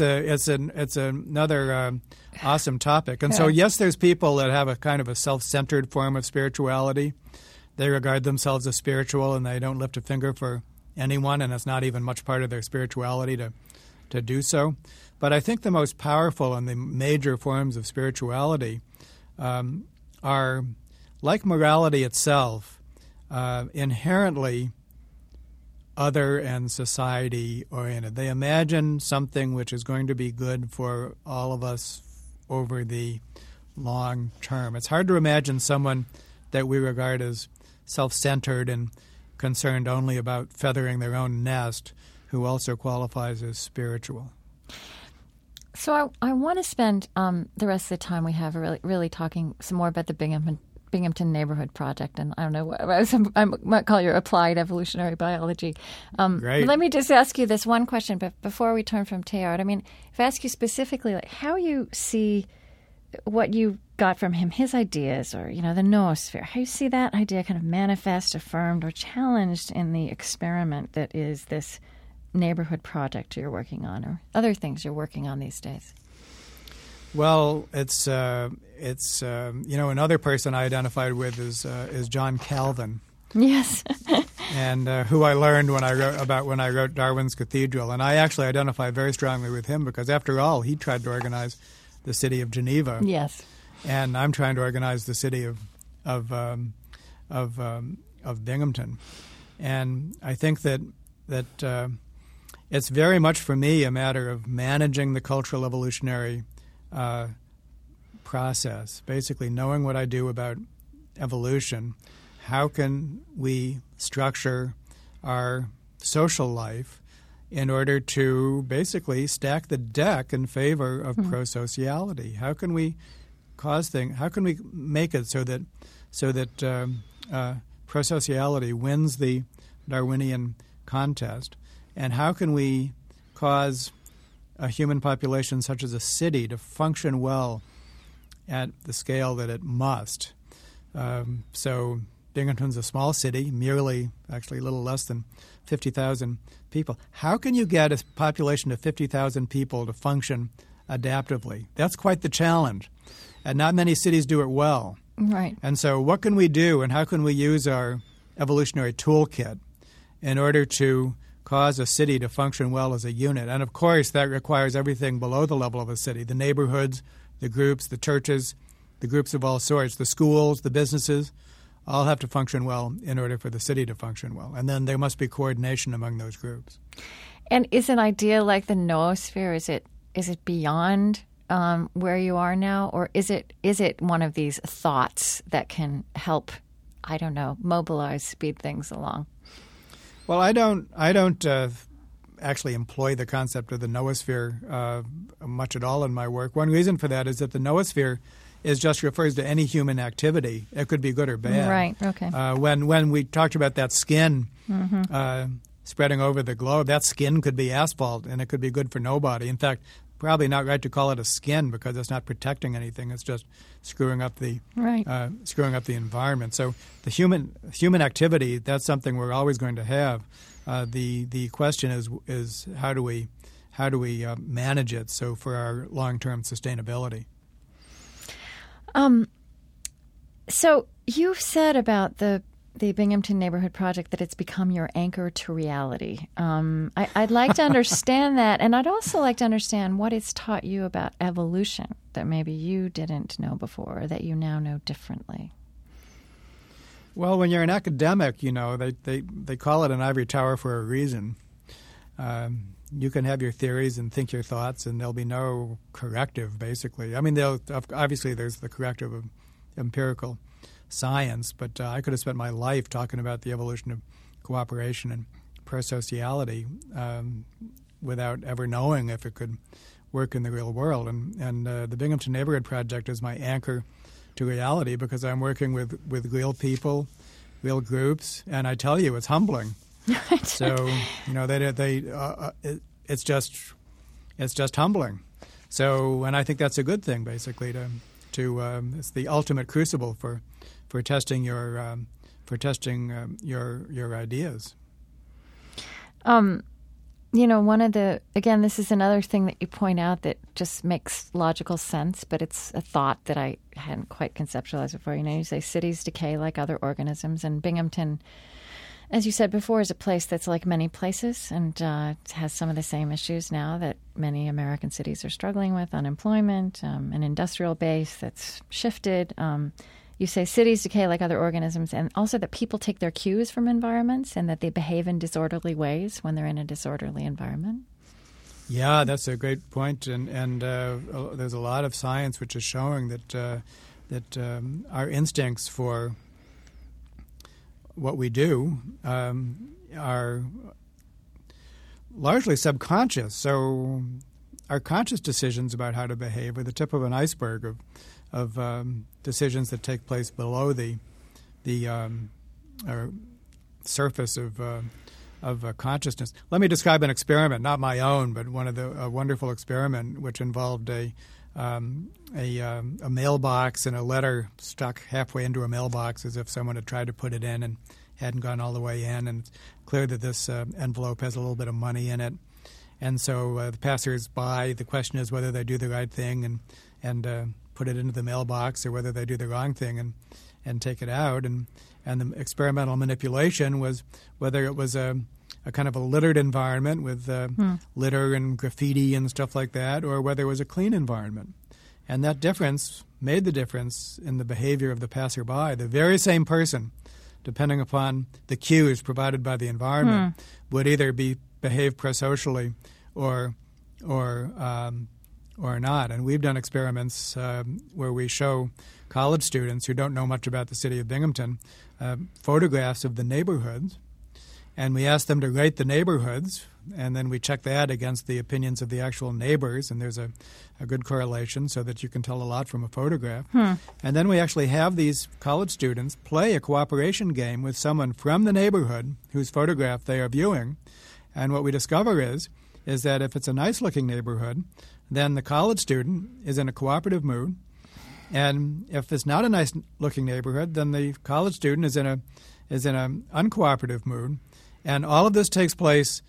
another awesome topic. And so, yes, there's people that have a kind of a self-centered form of spirituality. They regard themselves as spiritual, and they don't lift a finger for anyone, and it's not even much part of their spirituality to do so. But I think the most powerful and the major forms of spirituality are, like morality itself, inherently other and society-oriented. They imagine something which is going to be good for all of us over the long term. It's hard to imagine someone that we regard as self-centered and concerned only about feathering their own nest who also qualifies as spiritual.
So I want to spend the rest of the time we have really talking some more about the Binghamton Neighborhood Project, and I don't know what I might call your applied evolutionary biology.
Great.
Let me just ask you this one question, but before we turn from Teilhard, I mean, if I ask you specifically, like how you see what you got from him, his ideas, or the noosphere, how you see that idea kind of manifest, affirmed, or challenged in the experiment that is this neighborhood project you're working on, or other things you're working on these days?
Well, it's another person I identified with is John Calvin.
Yes.
And who I learned when I wrote Darwin's Cathedral, and I actually identify very strongly with him because, after all, he tried to organize the city of Geneva.
Yes.
And I'm trying to organize the city of Binghamton, and I think that it's very much for me a matter of managing the cultural evolutionary process, basically knowing what I do about evolution. How can we structure our social life in order to basically stack the deck in favor of prosociality? How can we how can we make it so that prosociality wins the Darwinian contest? And how can we cause a human population such as a city to function well at the scale that it must? So Binghamton's a small city, actually a little less than 50,000 people. How can you get a population of 50,000 people to function adaptively? That's quite the challenge. And not many cities do it well.
Right.
And so what can we do, and how can we use our evolutionary toolkit in order to cause a city to function well as a unit? And, of course, that requires everything below the level of a city, the neighborhoods, the groups, the churches, the groups of all sorts, the schools, the businesses, all have to function well in order for the city to function well. And then there must be coordination among those groups.
And is an idea like the noosphere, is it beyond where you are now, or is it one of these thoughts that can help, I don't know, mobilize, speed things along?
Well, I don't actually employ the concept of the noosphere much at all in my work. One reason for that is that the noosphere just refers to any human activity. It could be good or bad.
Right. Okay.
When we talked about that skin spreading over the globe, that skin could be asphalt, and it could be good for nobody. In fact, probably not right to call it a skin because it's not protecting anything. It's just screwing up the environment. So the human activity, that's something we're always going to have. The question is how do we manage it so for our long-term sustainability?
So you've said about the Binghamton Neighborhood Project that it's become your anchor to reality. I'd like to understand that, and I'd also like to understand what it's taught you about evolution that maybe you didn't know before or that you now know differently.
Well, when you're an academic, they call it an ivory tower for a reason. You can have your theories and think your thoughts, and there'll be no corrective, basically. I mean, obviously there's the corrective of empirical science, but I could have spent my life talking about the evolution of cooperation and prosociality without ever knowing if it could work in the real world. And the Binghamton Neighborhood Project is my anchor to reality because I'm working with real people, real groups, and I tell you, it's humbling. So it's just humbling. So, and I think that's a good thing, basically, it's the ultimate crucible for testing your ideas.
This is another thing that you point out that just makes logical sense, but it's a thought that I hadn't quite conceptualized before. You say cities decay like other organisms, and Binghamton, as you said before, is a place that's like many places and has some of the same issues now that many American cities are struggling with: unemployment, an industrial base that's shifted. You say cities decay like other organisms, and also that people take their cues from environments and that they behave in disorderly ways when they're in a disorderly environment.
Yeah, that's a great point, and there's a lot of science which is showing that our instincts for what we do are largely subconscious. So our conscious decisions about how to behave are the tip of an iceberg of decisions that take place below the surface of consciousness. Let me describe an experiment, not my own, but a wonderful experiment which involved a mailbox and a letter stuck halfway into a mailbox as if someone had tried to put it in and hadn't gone all the way in. And it's clear that this envelope has a little bit of money in it. And so the passers-by, the question is whether they do the right thing and put it into the mailbox, or whether they do the wrong thing and take it out. And the experimental manipulation was whether it was a kind of a littered environment with litter and graffiti and stuff like that, or whether it was a clean environment. And that difference made the difference in the behavior of the passerby. The very same person, depending upon the cues provided by the environment, would either behave prosocially or not. And we've done experiments where we show college students who don't know much about the city of Binghamton photographs of the neighborhoods, and we ask them to rate the neighborhoods, and then we check that against the opinions of the actual neighbors, and there's a good correlation so that you can tell a lot from a photograph. And then we actually have these college students play a cooperation game with someone from the neighborhood whose photograph they are viewing. And what we discover is that if it's a nice-looking neighborhood, then the college student is in a cooperative mood. And if it's not a nice-looking neighborhood, then the college student is in an uncooperative mood. And all of this takes place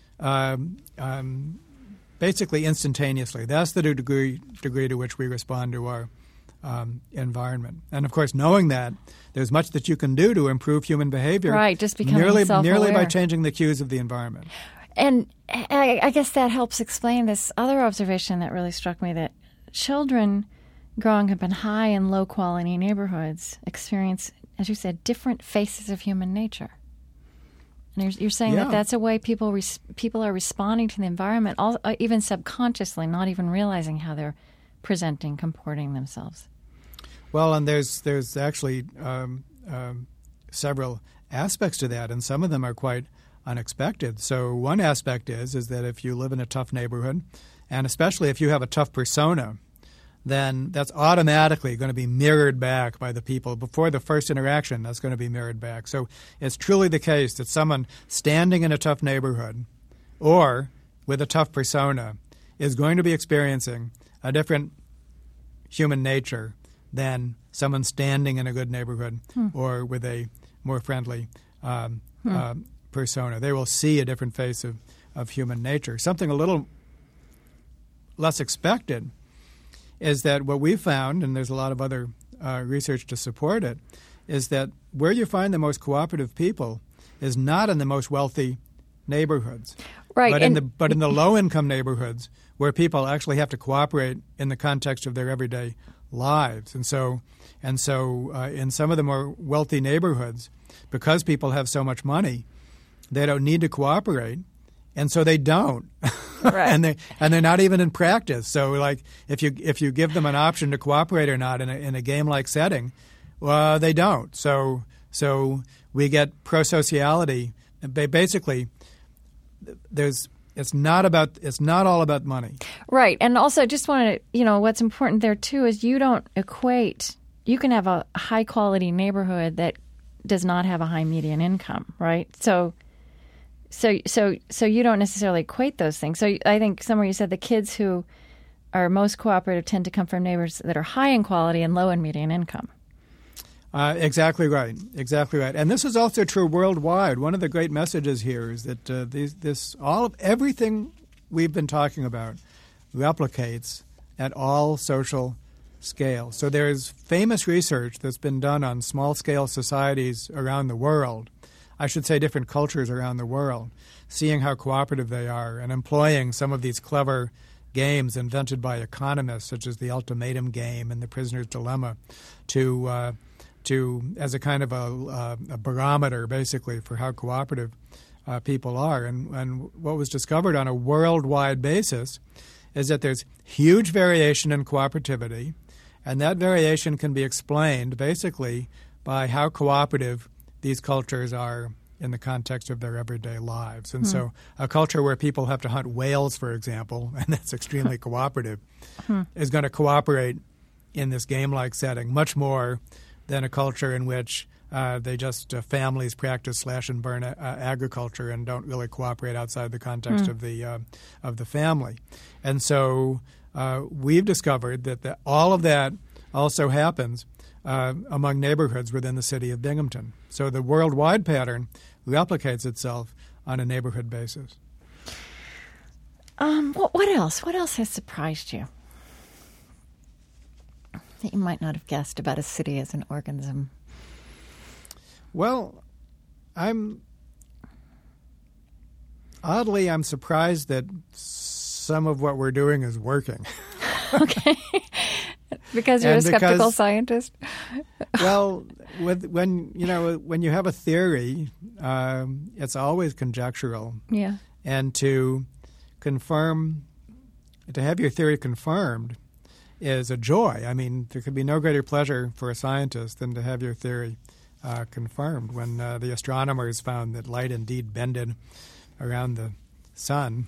basically instantaneously. That's the degree to which we respond to our environment. And, of course, knowing that, there's much that you can do to improve human behavior.
Right, just becoming self-aware.
Merely by changing the cues of the environment.
And I guess that helps explain this other observation that really struck me, that children growing up in high and low-quality neighborhoods experience, as you said, different faces of human nature. And you're saying that that's a way people are responding to the environment, even subconsciously, not even realizing how they're comporting themselves.
Well, and there's actually several aspects to that, and some of them are quite unexpected. So one aspect is that if you live in a tough neighborhood, and especially if you have a tough persona, then that's automatically going to be mirrored back by the people. Before the first interaction, that's going to be mirrored back. So it's truly the case that someone standing in a tough neighborhood or with a tough persona is going to be experiencing a different human nature than someone standing in a good neighborhood or with a more friendly persona. They will see a different face of human nature. Something a little less expected is that what we found, and there's a lot of other research to support it, is that where you find the most cooperative people is not in the most wealthy neighborhoods,
right?
But in the low-income neighborhoods where people actually have to cooperate in the context of their everyday lives. And so in some of the more wealthy neighborhoods, because people have so much money, they don't need to cooperate, and so they don't.
Right.
and they're not even in practice. So, like, if you give them an option to cooperate or not in a game-like setting, well, they don't. So we get prosociality. Basically, it's not all about money.
Right. And also, just wanted to, what's important there too is you don't equate. You can have a high-quality neighborhood that does not have a high median income, right? So you don't necessarily equate those things. So I think somewhere you said the kids who are most cooperative tend to come from neighbors that are high in quality and low in median income.
Exactly right. Exactly right. And this is also true worldwide. One of the great messages here is that everything we've been talking about replicates at all social scales. So there's famous research that's been done on small-scale societies around the world, I should say different cultures around the world, seeing how cooperative they are and employing some of these clever games invented by economists, such as the ultimatum game and the prisoner's dilemma, to as a kind of a barometer, basically, for how cooperative people are. And what was discovered on a worldwide basis is that there's huge variation in cooperativity, and that variation can be explained basically by how cooperative these cultures are in the context of their everyday lives. And so a culture where people have to hunt whales, for example, and that's extremely cooperative, is going to cooperate in this game-like setting much more than a culture in which they just families practice slash and burn agriculture and don't really cooperate outside the context of the family. And so we've discovered that all of that also happens among neighborhoods within the city of Binghamton. So the worldwide pattern replicates itself on a neighborhood basis.
What else? What else has surprised you that you might not have guessed about a city as an organism?
Well, I'm surprised that some of what we're doing is working.
Okay. Because you're a skeptical scientist?
Well, when you have a theory, it's always conjectural.
Yeah.
And to have your theory confirmed is a joy. I mean, there could be no greater pleasure for a scientist than to have your theory confirmed. When the astronomers found that light indeed bended around the sun,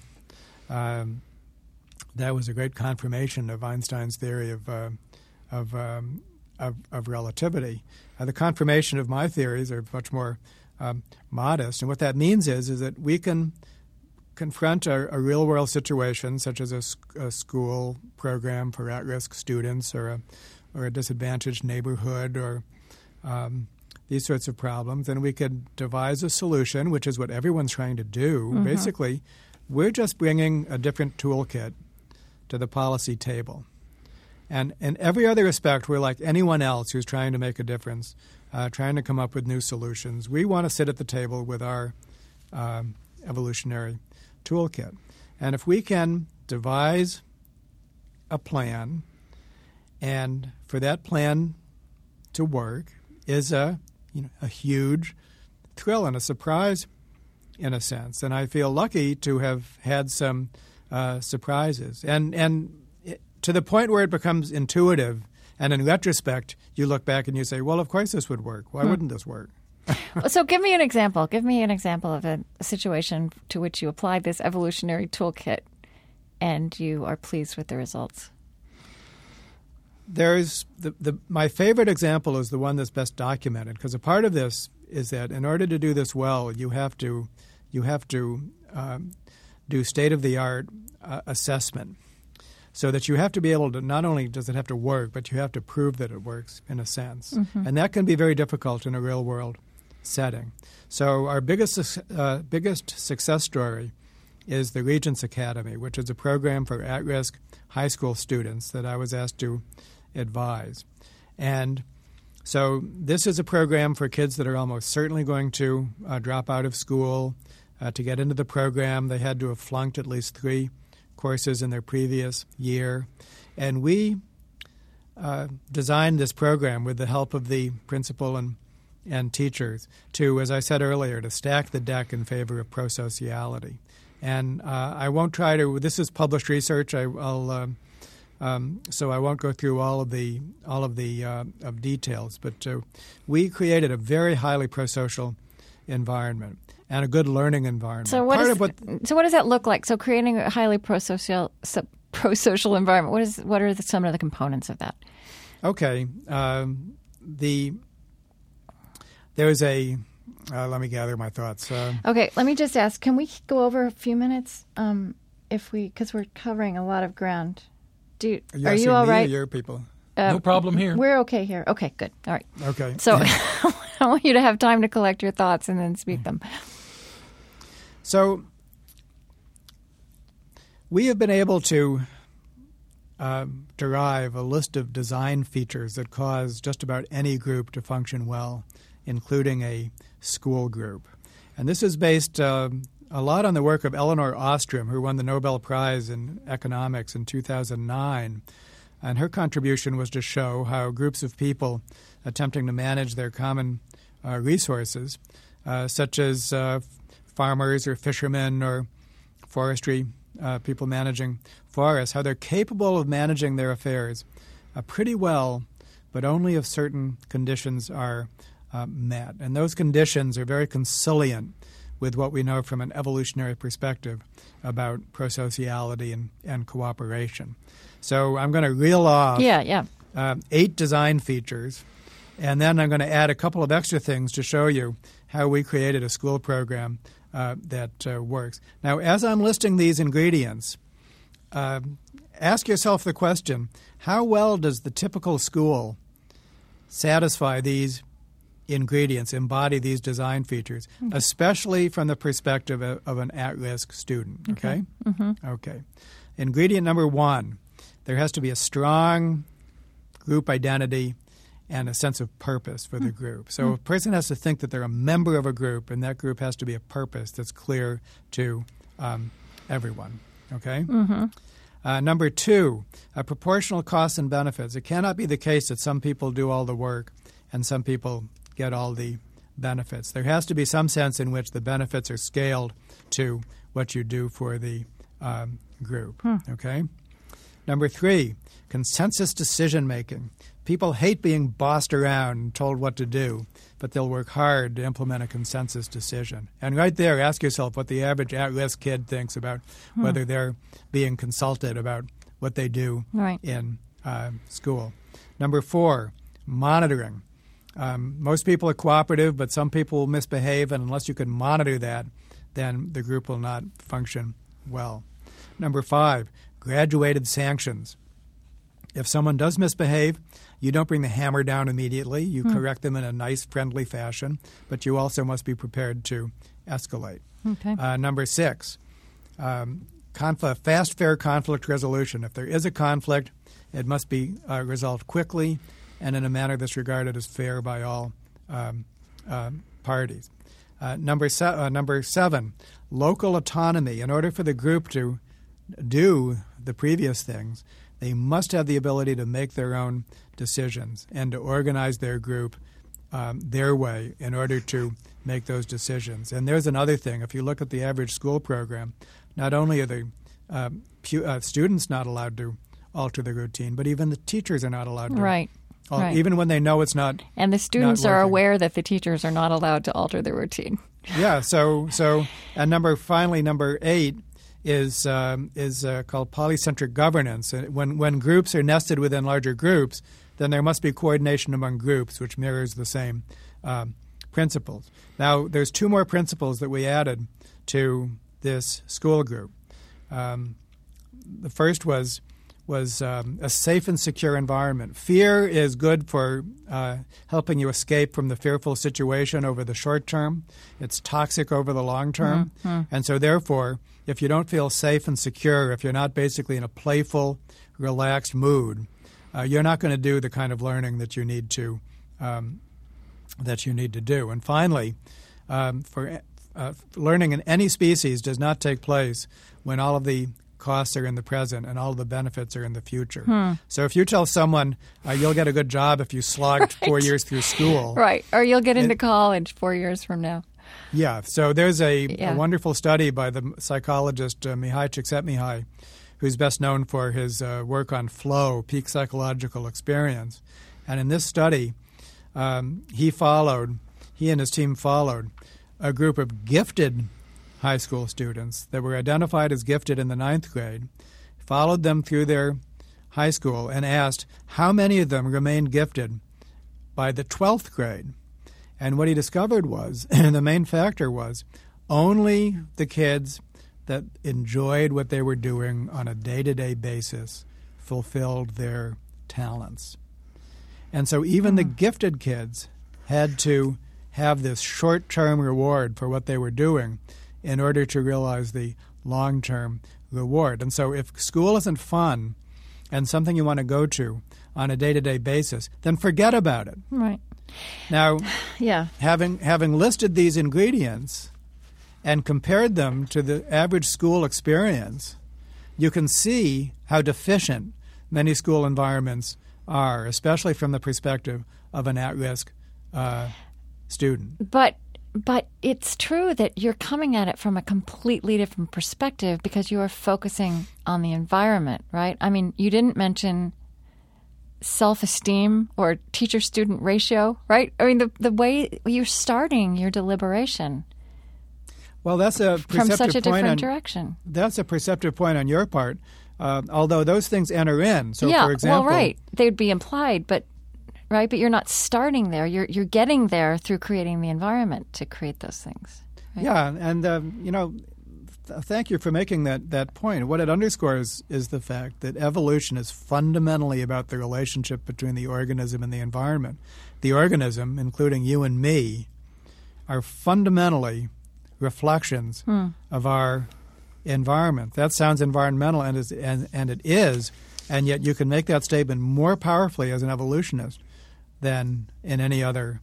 that was a great confirmation of Einstein's theory of relativity. The confirmation of my theories are much more modest, and what that means is that we can confront a real-world situation, such as a school program for at-risk students, or a disadvantaged neighborhood, or these sorts of problems, and we could devise a solution, which is what everyone's trying to do. Mm-hmm. Basically, we're just bringing a different toolkit to the policy table. And in every other respect, we're like anyone else who's trying to make a difference, trying to come up with new solutions. We want to sit at the table with our evolutionary toolkit. And if we can devise a plan, and for that plan to work is a huge thrill and a surprise in a sense. And I feel lucky to have had some surprises. And to the point where it becomes intuitive, and in retrospect, you look back and you say, well, of course this would work. Why wouldn't this work?
So give me an example. Give me an example of a situation to which you applied this evolutionary toolkit and you are pleased with the results.
There's my favorite example is the one that's best documented, because a part of this is that in order to do this well, you have to do state-of-the-art assessment, so that you have to be able to, not only does it have to work, but you have to prove that it works in a sense. Mm-hmm. And that can be very difficult in a real-world setting. So our biggest success story is the Regents Academy, which is a program for at-risk high school students that I was asked to advise. And so this is a program for kids that are almost certainly going to drop out of school. To get into the program, they had to have flunked at least 3 courses in their previous year. And we designed this program with the help of the principal and teachers to, as I said earlier, to stack the deck in favor of pro-sociality. And I won't try to – this is published research. So I won't go through all of the details. But we created a very highly pro-social environment and a good learning environment.
So what does that look like? So creating a highly pro-social environment, what are some of the components of that?
Okay. There's a let me gather my thoughts.
Okay, let me just ask, can we go over a few minutes because we're covering a lot of ground?
You're
are you all
me
right?
Or your people?
No problem here.
We're okay here. Okay, good. All right.
Okay.
So I want you to have time to collect your thoughts and then speak them.
So we have been able to derive a list of design features that cause just about any group to function well, including a school group. And this is based a lot on the work of Elinor Ostrom, who won the Nobel Prize in Economics in 2009. And her contribution was to show how groups of people attempting to manage their common resources, such as farmers or fishermen or forestry people managing forests, how they're capable of managing their affairs pretty well, but only if certain conditions are met. And those conditions are very conciliant with what we know from an evolutionary perspective about prosociality and cooperation. So I'm going to reel off 8 design features, and then I'm going to add a couple of extra things to show you how we created a school program that works. Now, as I'm listing these ingredients, ask yourself the question, how well does the typical school satisfy these ingredients, embody these design features, especially from the perspective of an at-risk student, okay? Okay. Ingredient number 1, there has to be a strong group identity and a sense of purpose for the group. So a person has to think that they're a member of a group, and that group has to be a purpose that's clear to everyone, okay? Number 2, proportional costs and benefits. It cannot be the case that some people do all the work and some people get all the benefits. There has to be some sense in which the benefits are scaled to what you do for the group, okay? Number 3, consensus decision-making. People hate being bossed around and told what to do, but they'll work hard to implement a consensus decision. And right there, ask yourself what the average at-risk kid thinks about whether they're being consulted about what they do in school. Number 4, monitoring. Most people are cooperative, but some people will misbehave, and unless you can monitor that, then the group will not function well. Number 5, graduated sanctions. If someone does misbehave, you don't bring the hammer down immediately. You correct them in a nice, friendly fashion, but you also must be prepared to escalate.
Okay.
Number 6, fast, fair conflict resolution. If there is a conflict, it must be resolved quickly and in a manner that's regarded as fair by all parties. Number 7, local autonomy. In order for the group to do the previous things, they must have the ability to make their own decisions and to organize their group their way in order to make those decisions. And there's another thing. If you look at the average school program, not only are the students not allowed to alter the routine, but even the teachers are not allowed to.
Right.
Even when they know it's not.
And the students are aware that the teachers are not allowed to alter the routine.
Yeah. So and number 8 is called polycentric governance. When groups are nested within larger groups, then there must be coordination among groups, which mirrors the same principles. Now, there's 2 more principles that we added to this school group. The first was a safe and secure environment. Fear is good for helping you escape from the fearful situation over the short term. It's toxic over the long term. And so therefore, if you don't feel safe and secure, if you're not basically in a playful, relaxed mood, you're not going to do the kind of learning that you need to do. And finally, for learning in any species does not take place when all of the costs are in the present and all the benefits are in the future. So if you tell someone you'll get a good job if you slogged 4 years through school.
Right. Or you'll get into college 4 years from now.
Yeah. So there's a wonderful study by the psychologist Mihai Csikszentmihalyi, who's best known for his work on flow, peak psychological experience. And in this study, he and his team followed a group of gifted high school students that were identified as gifted in the 9th grade, followed them through their high school, and asked how many of them remained gifted by the 12th grade. And what he discovered was, and the main factor was, only the kids that enjoyed what they were doing on a day-to-day basis fulfilled their talents. And so even the gifted kids had to have this short-term reward for what they were doing in order to realize the long-term reward. And so if school isn't fun and something you want to go to on a day-to-day basis, then forget about it.
Right.
Now,
yeah.
having listed these ingredients and compared them to the average school experience, you can see how deficient many school environments are, especially from the perspective of an at-risk student.
But it's true that you're coming at it from a completely different perspective because you are focusing on the environment, right? I mean, you didn't mention self-esteem or teacher-student ratio, right? I mean, the way you're starting your deliberation.
Well, that's a perceptive
from such a
point
different direction.
That's a perceptive point on your part, although those things enter in. So,
yeah,
for example,
well, right, they'd be implied, but you're not starting there. You're getting there through creating the environment to create those things. Right?
Yeah, and thank you for making that point. What it underscores is the fact that evolution is fundamentally about the relationship between the organism and the environment. The organism, including you and me, are fundamentally reflections of our environment. That sounds environmental, and it is, and yet you can make that statement more powerfully as an evolutionist than in any other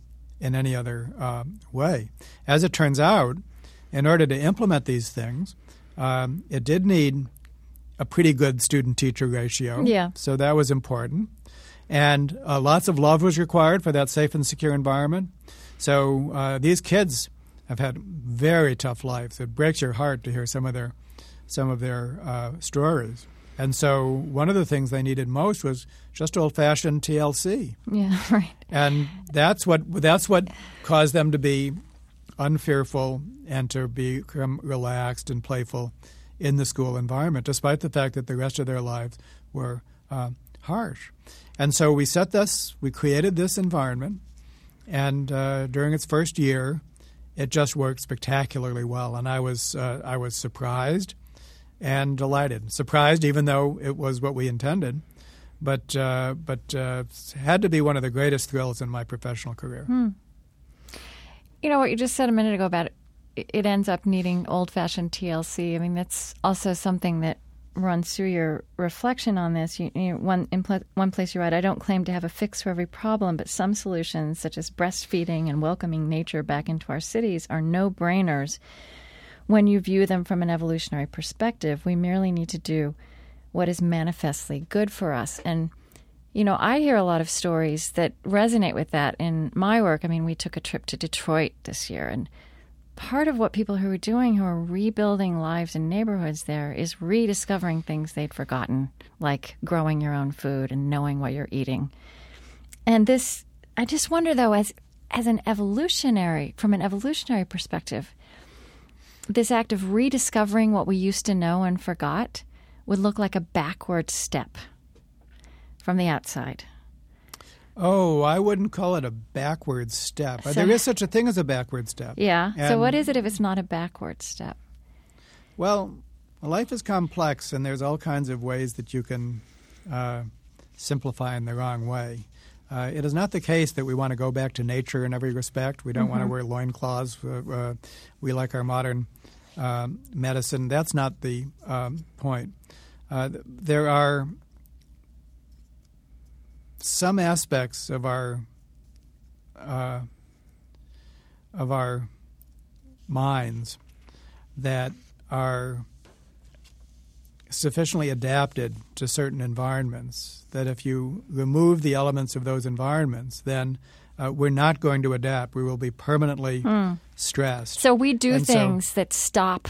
way. As it turns out, in order to implement these things, it did need a pretty good student-teacher ratio.
Yeah.
So that was important. And lots of love was required for that safe and secure environment. So these kids have had very tough lives. It breaks your heart to hear some of their stories. And so one of the things they needed most was just old-fashioned TLC.
Yeah, right.
And that's what caused them to be unfearful and to become relaxed and playful in the school environment, despite the fact that the rest of their lives were harsh. And so we created this environment, and during its first year, it just worked spectacularly well. And I was surprised and delighted. Surprised, even though it was what we intended, but had to be one of the greatest thrills in my professional career.
You know what you just said a minute ago about it ends up needing old-fashioned TLC. I mean, that's also something that runs through your reflection on this. One place you write, I don't claim to have a fix for every problem, but some solutions, such as breastfeeding and welcoming nature back into our cities, are no-brainers when you view them from an evolutionary perspective. We merely need to do what is manifestly good for us. And I hear a lot of stories that resonate with that in my work. I mean, we took a trip to Detroit this year, and part of what people who are rebuilding lives in neighborhoods there is rediscovering things they'd forgotten, like growing your own food and knowing what you're eating. And this, I just wonder, though, from an evolutionary perspective, this act of rediscovering what we used to know and forgot would look like a backward step from the outside.
Oh, I wouldn't call it a backward step. There is such a thing as a backward step.
Yeah. So what is it if it's not a backward step?
Well, life is complex, and there's all kinds of ways that you can simplify in the wrong way. It is not the case that we want to go back to nature in every respect. We don't want to wear loincloths. We like our modern medicine. That's not the point. There are some aspects of our minds that are sufficiently adapted to certain environments that if you remove the elements of those environments, then we're not going to adapt. We will be permanently stressed.
So we do things that stop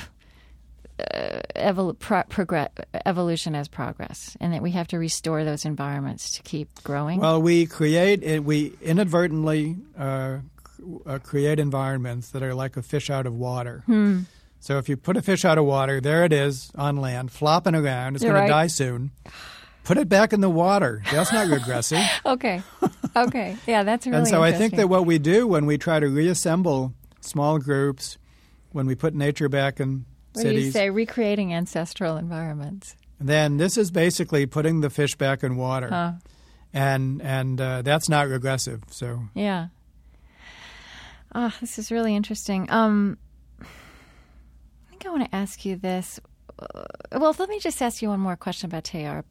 evolution as progress, and that we have to restore those environments to keep growing?
Well, we inadvertently create environments that are like a fish out of water. So if you put a fish out of water, there it is on land, flopping around. It's going to die soon. Put it back in the water. That's not regressive.
Okay. Yeah, that's really
And so
interesting.
I think that what we do when we try to reassemble small groups, when we put nature back in
What do you
cities.
say? Recreating ancestral environments.
then this is basically putting the fish back in water, and that's not regressive. So
yeah. This is really interesting. I think I want to ask you this. Well, let me just ask you one more question about Teilhard.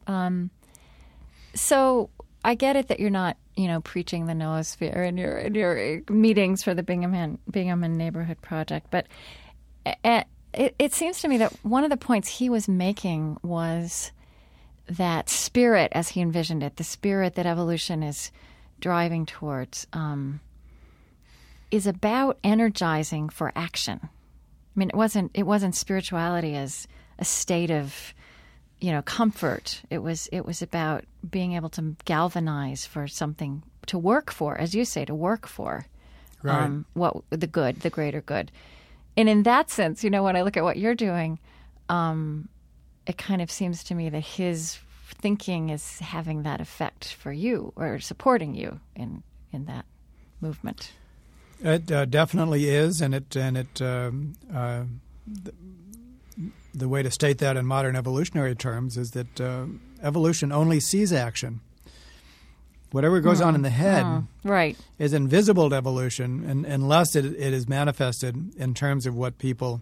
So I get it that you're not, preaching the noosphere in your meetings for the Bingham and Neighborhood Project, but it seems to me that one of the points he was making was that spirit, as he envisioned it, the spirit that evolution is driving towards, is about energizing for action. I mean, it wasn't spirituality as a state of, comfort. It was about being able to galvanize for something to work for, as you say, to work for,
right.
The greater good. And in that sense, when I look at what you're doing, it kind of seems to me that his thinking is having that effect for you or supporting you in that movement.
It definitely is, and the way to state that in modern evolutionary terms is that evolution only sees action. Whatever goes on in the head
right.
is invisible to evolution, unless it is manifested in terms of what people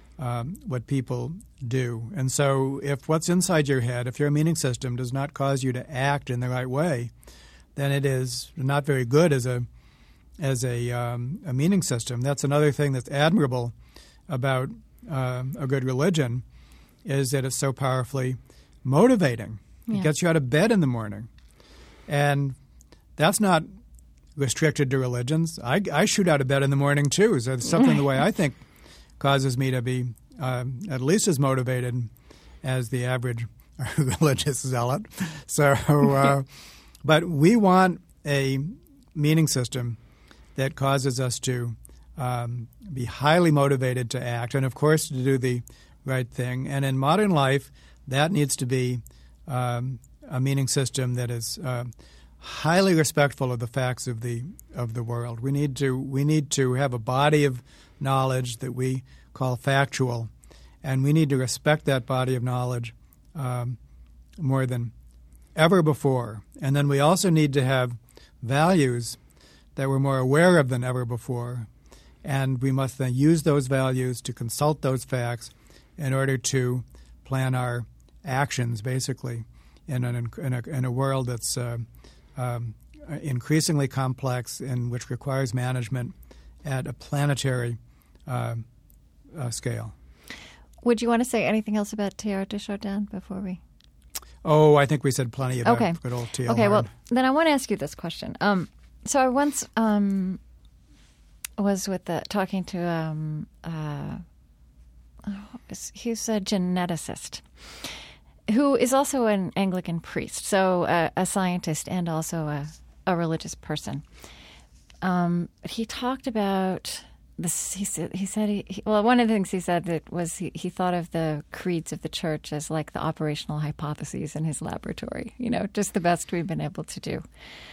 do. And so, if what's inside your head, if your meaning system does not cause you to act in the right way, then it is not very good as a meaning system. That's another thing that's admirable about a good religion, is that it's so powerfully motivating.
Yeah.
It gets you out of bed in the morning. And that's not restricted to religions. I shoot out of bed in the morning too. So it's something the way I think causes me to be at least as motivated as the average religious zealot. So, but we want a meaning system that causes us to be highly motivated to act, and of course to do the right thing. And in modern life, that needs to be a meaning system that is highly respectful of the facts of the world. We need to have a body of knowledge that we call factual, and we need to respect that body of knowledge more than ever before. And then we also need to have values that we're more aware of than ever before, and we must then use those values to consult those facts in order to plan our actions, basically, in a world that's increasingly complex and which requires management at a planetary scale.
Would you want to say anything else about Teilhard de Chardin before we?
Oh, I think we said plenty about good old Teilhard.
Okay, well, then I want to ask you this question. So I once was talking to he's a geneticist who is also an Anglican priest, so a scientist and also a religious person. He talked about this. He said one of the things he said that was he thought of the creeds of the church as like the operational hypotheses in his laboratory. Just the best we've been able to do.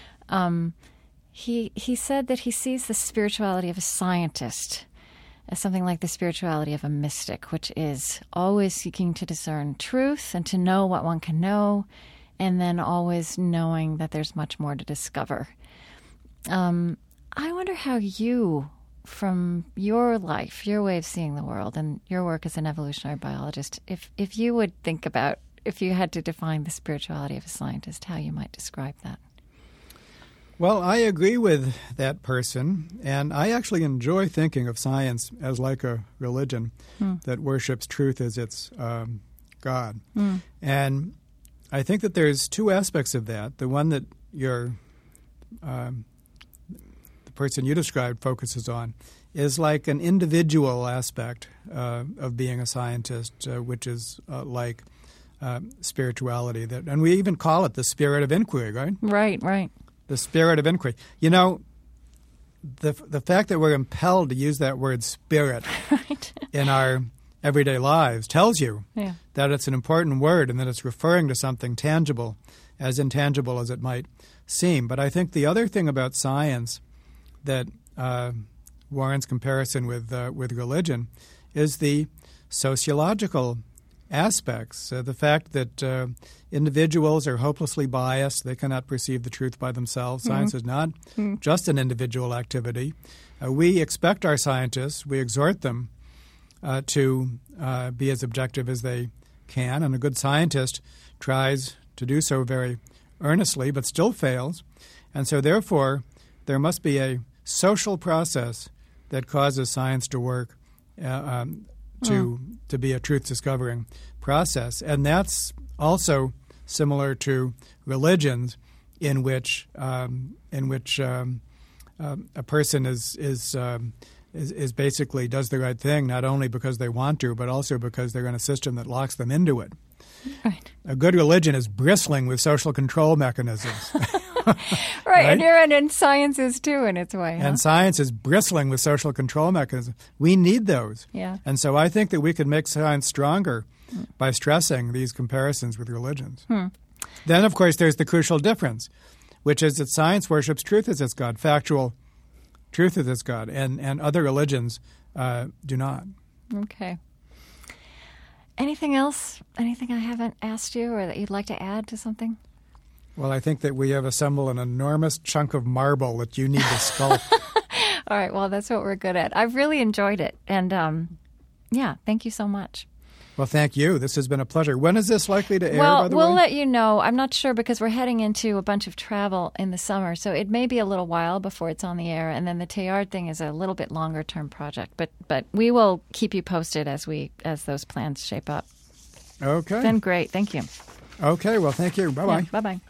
He said that he sees the spirituality of a scientist as something like the spirituality of a mystic, which is always seeking to discern truth and to know what one can know, and then always knowing that there's much more to discover. I wonder how you, from your life, your way of seeing the world, and your work as an evolutionary biologist, if you would think about, if you had to define the spirituality of a scientist, how you might describe that.
Well, I agree with that person, and I actually enjoy thinking of science as like a religion that worships truth as its God. And I think that there's two aspects of that. The one that the person you described focuses on is like an individual aspect of being a scientist, which is like spirituality. And we even call it the spirit of inquiry, right?
Right.
The spirit of inquiry. The fact that we're impelled to use that word spirit in our everyday lives tells you that it's an important word and that it's referring to something tangible, as intangible as it might seem. But I think the other thing about science that warrants comparison with religion is the sociological aspects. The fact that individuals are hopelessly biased, they cannot perceive the truth by themselves. Science is not just an individual activity. We expect our scientists, we exhort them to be as objective as they can, and a good scientist tries to do so very earnestly but still fails. And so therefore, there must be a social process that causes science to work, to be a truth-discovering process. And that's also similar to religions in which a person is basically does the right thing, not only because they want to, but also because they're in a system that locks them into it.
Right.
A good religion is bristling with social control mechanisms.
Right, and science is too in its way. Huh?
And science is bristling with social control mechanisms. We need those.
Yeah.
And so I think that we can make science stronger by stressing these comparisons with religions. Then, of course, there's the crucial difference, which is that science worships truth as its God, factual truth as its God, and other religions do not.
Okay. Anything else? Anything I haven't asked you or that you'd like to add to something?
Well, I think that we have assembled an enormous chunk of marble that you need to sculpt.
All right. Well, that's what we're good at. I've really enjoyed it. And, thank you so much.
Well, thank you. This has been a pleasure. When is this likely to air,
well,
by the
we'll
way?
let you know. I'm not sure because we're heading into a bunch of travel in the summer. So it may be a little while before it's on the air. And then the Teilhard thing is a little bit longer-term project. But we will keep you posted as those plans shape up.
Okay.
Been great. Thank you.
Okay. Well, thank you. Bye-bye.
Yeah, bye-bye.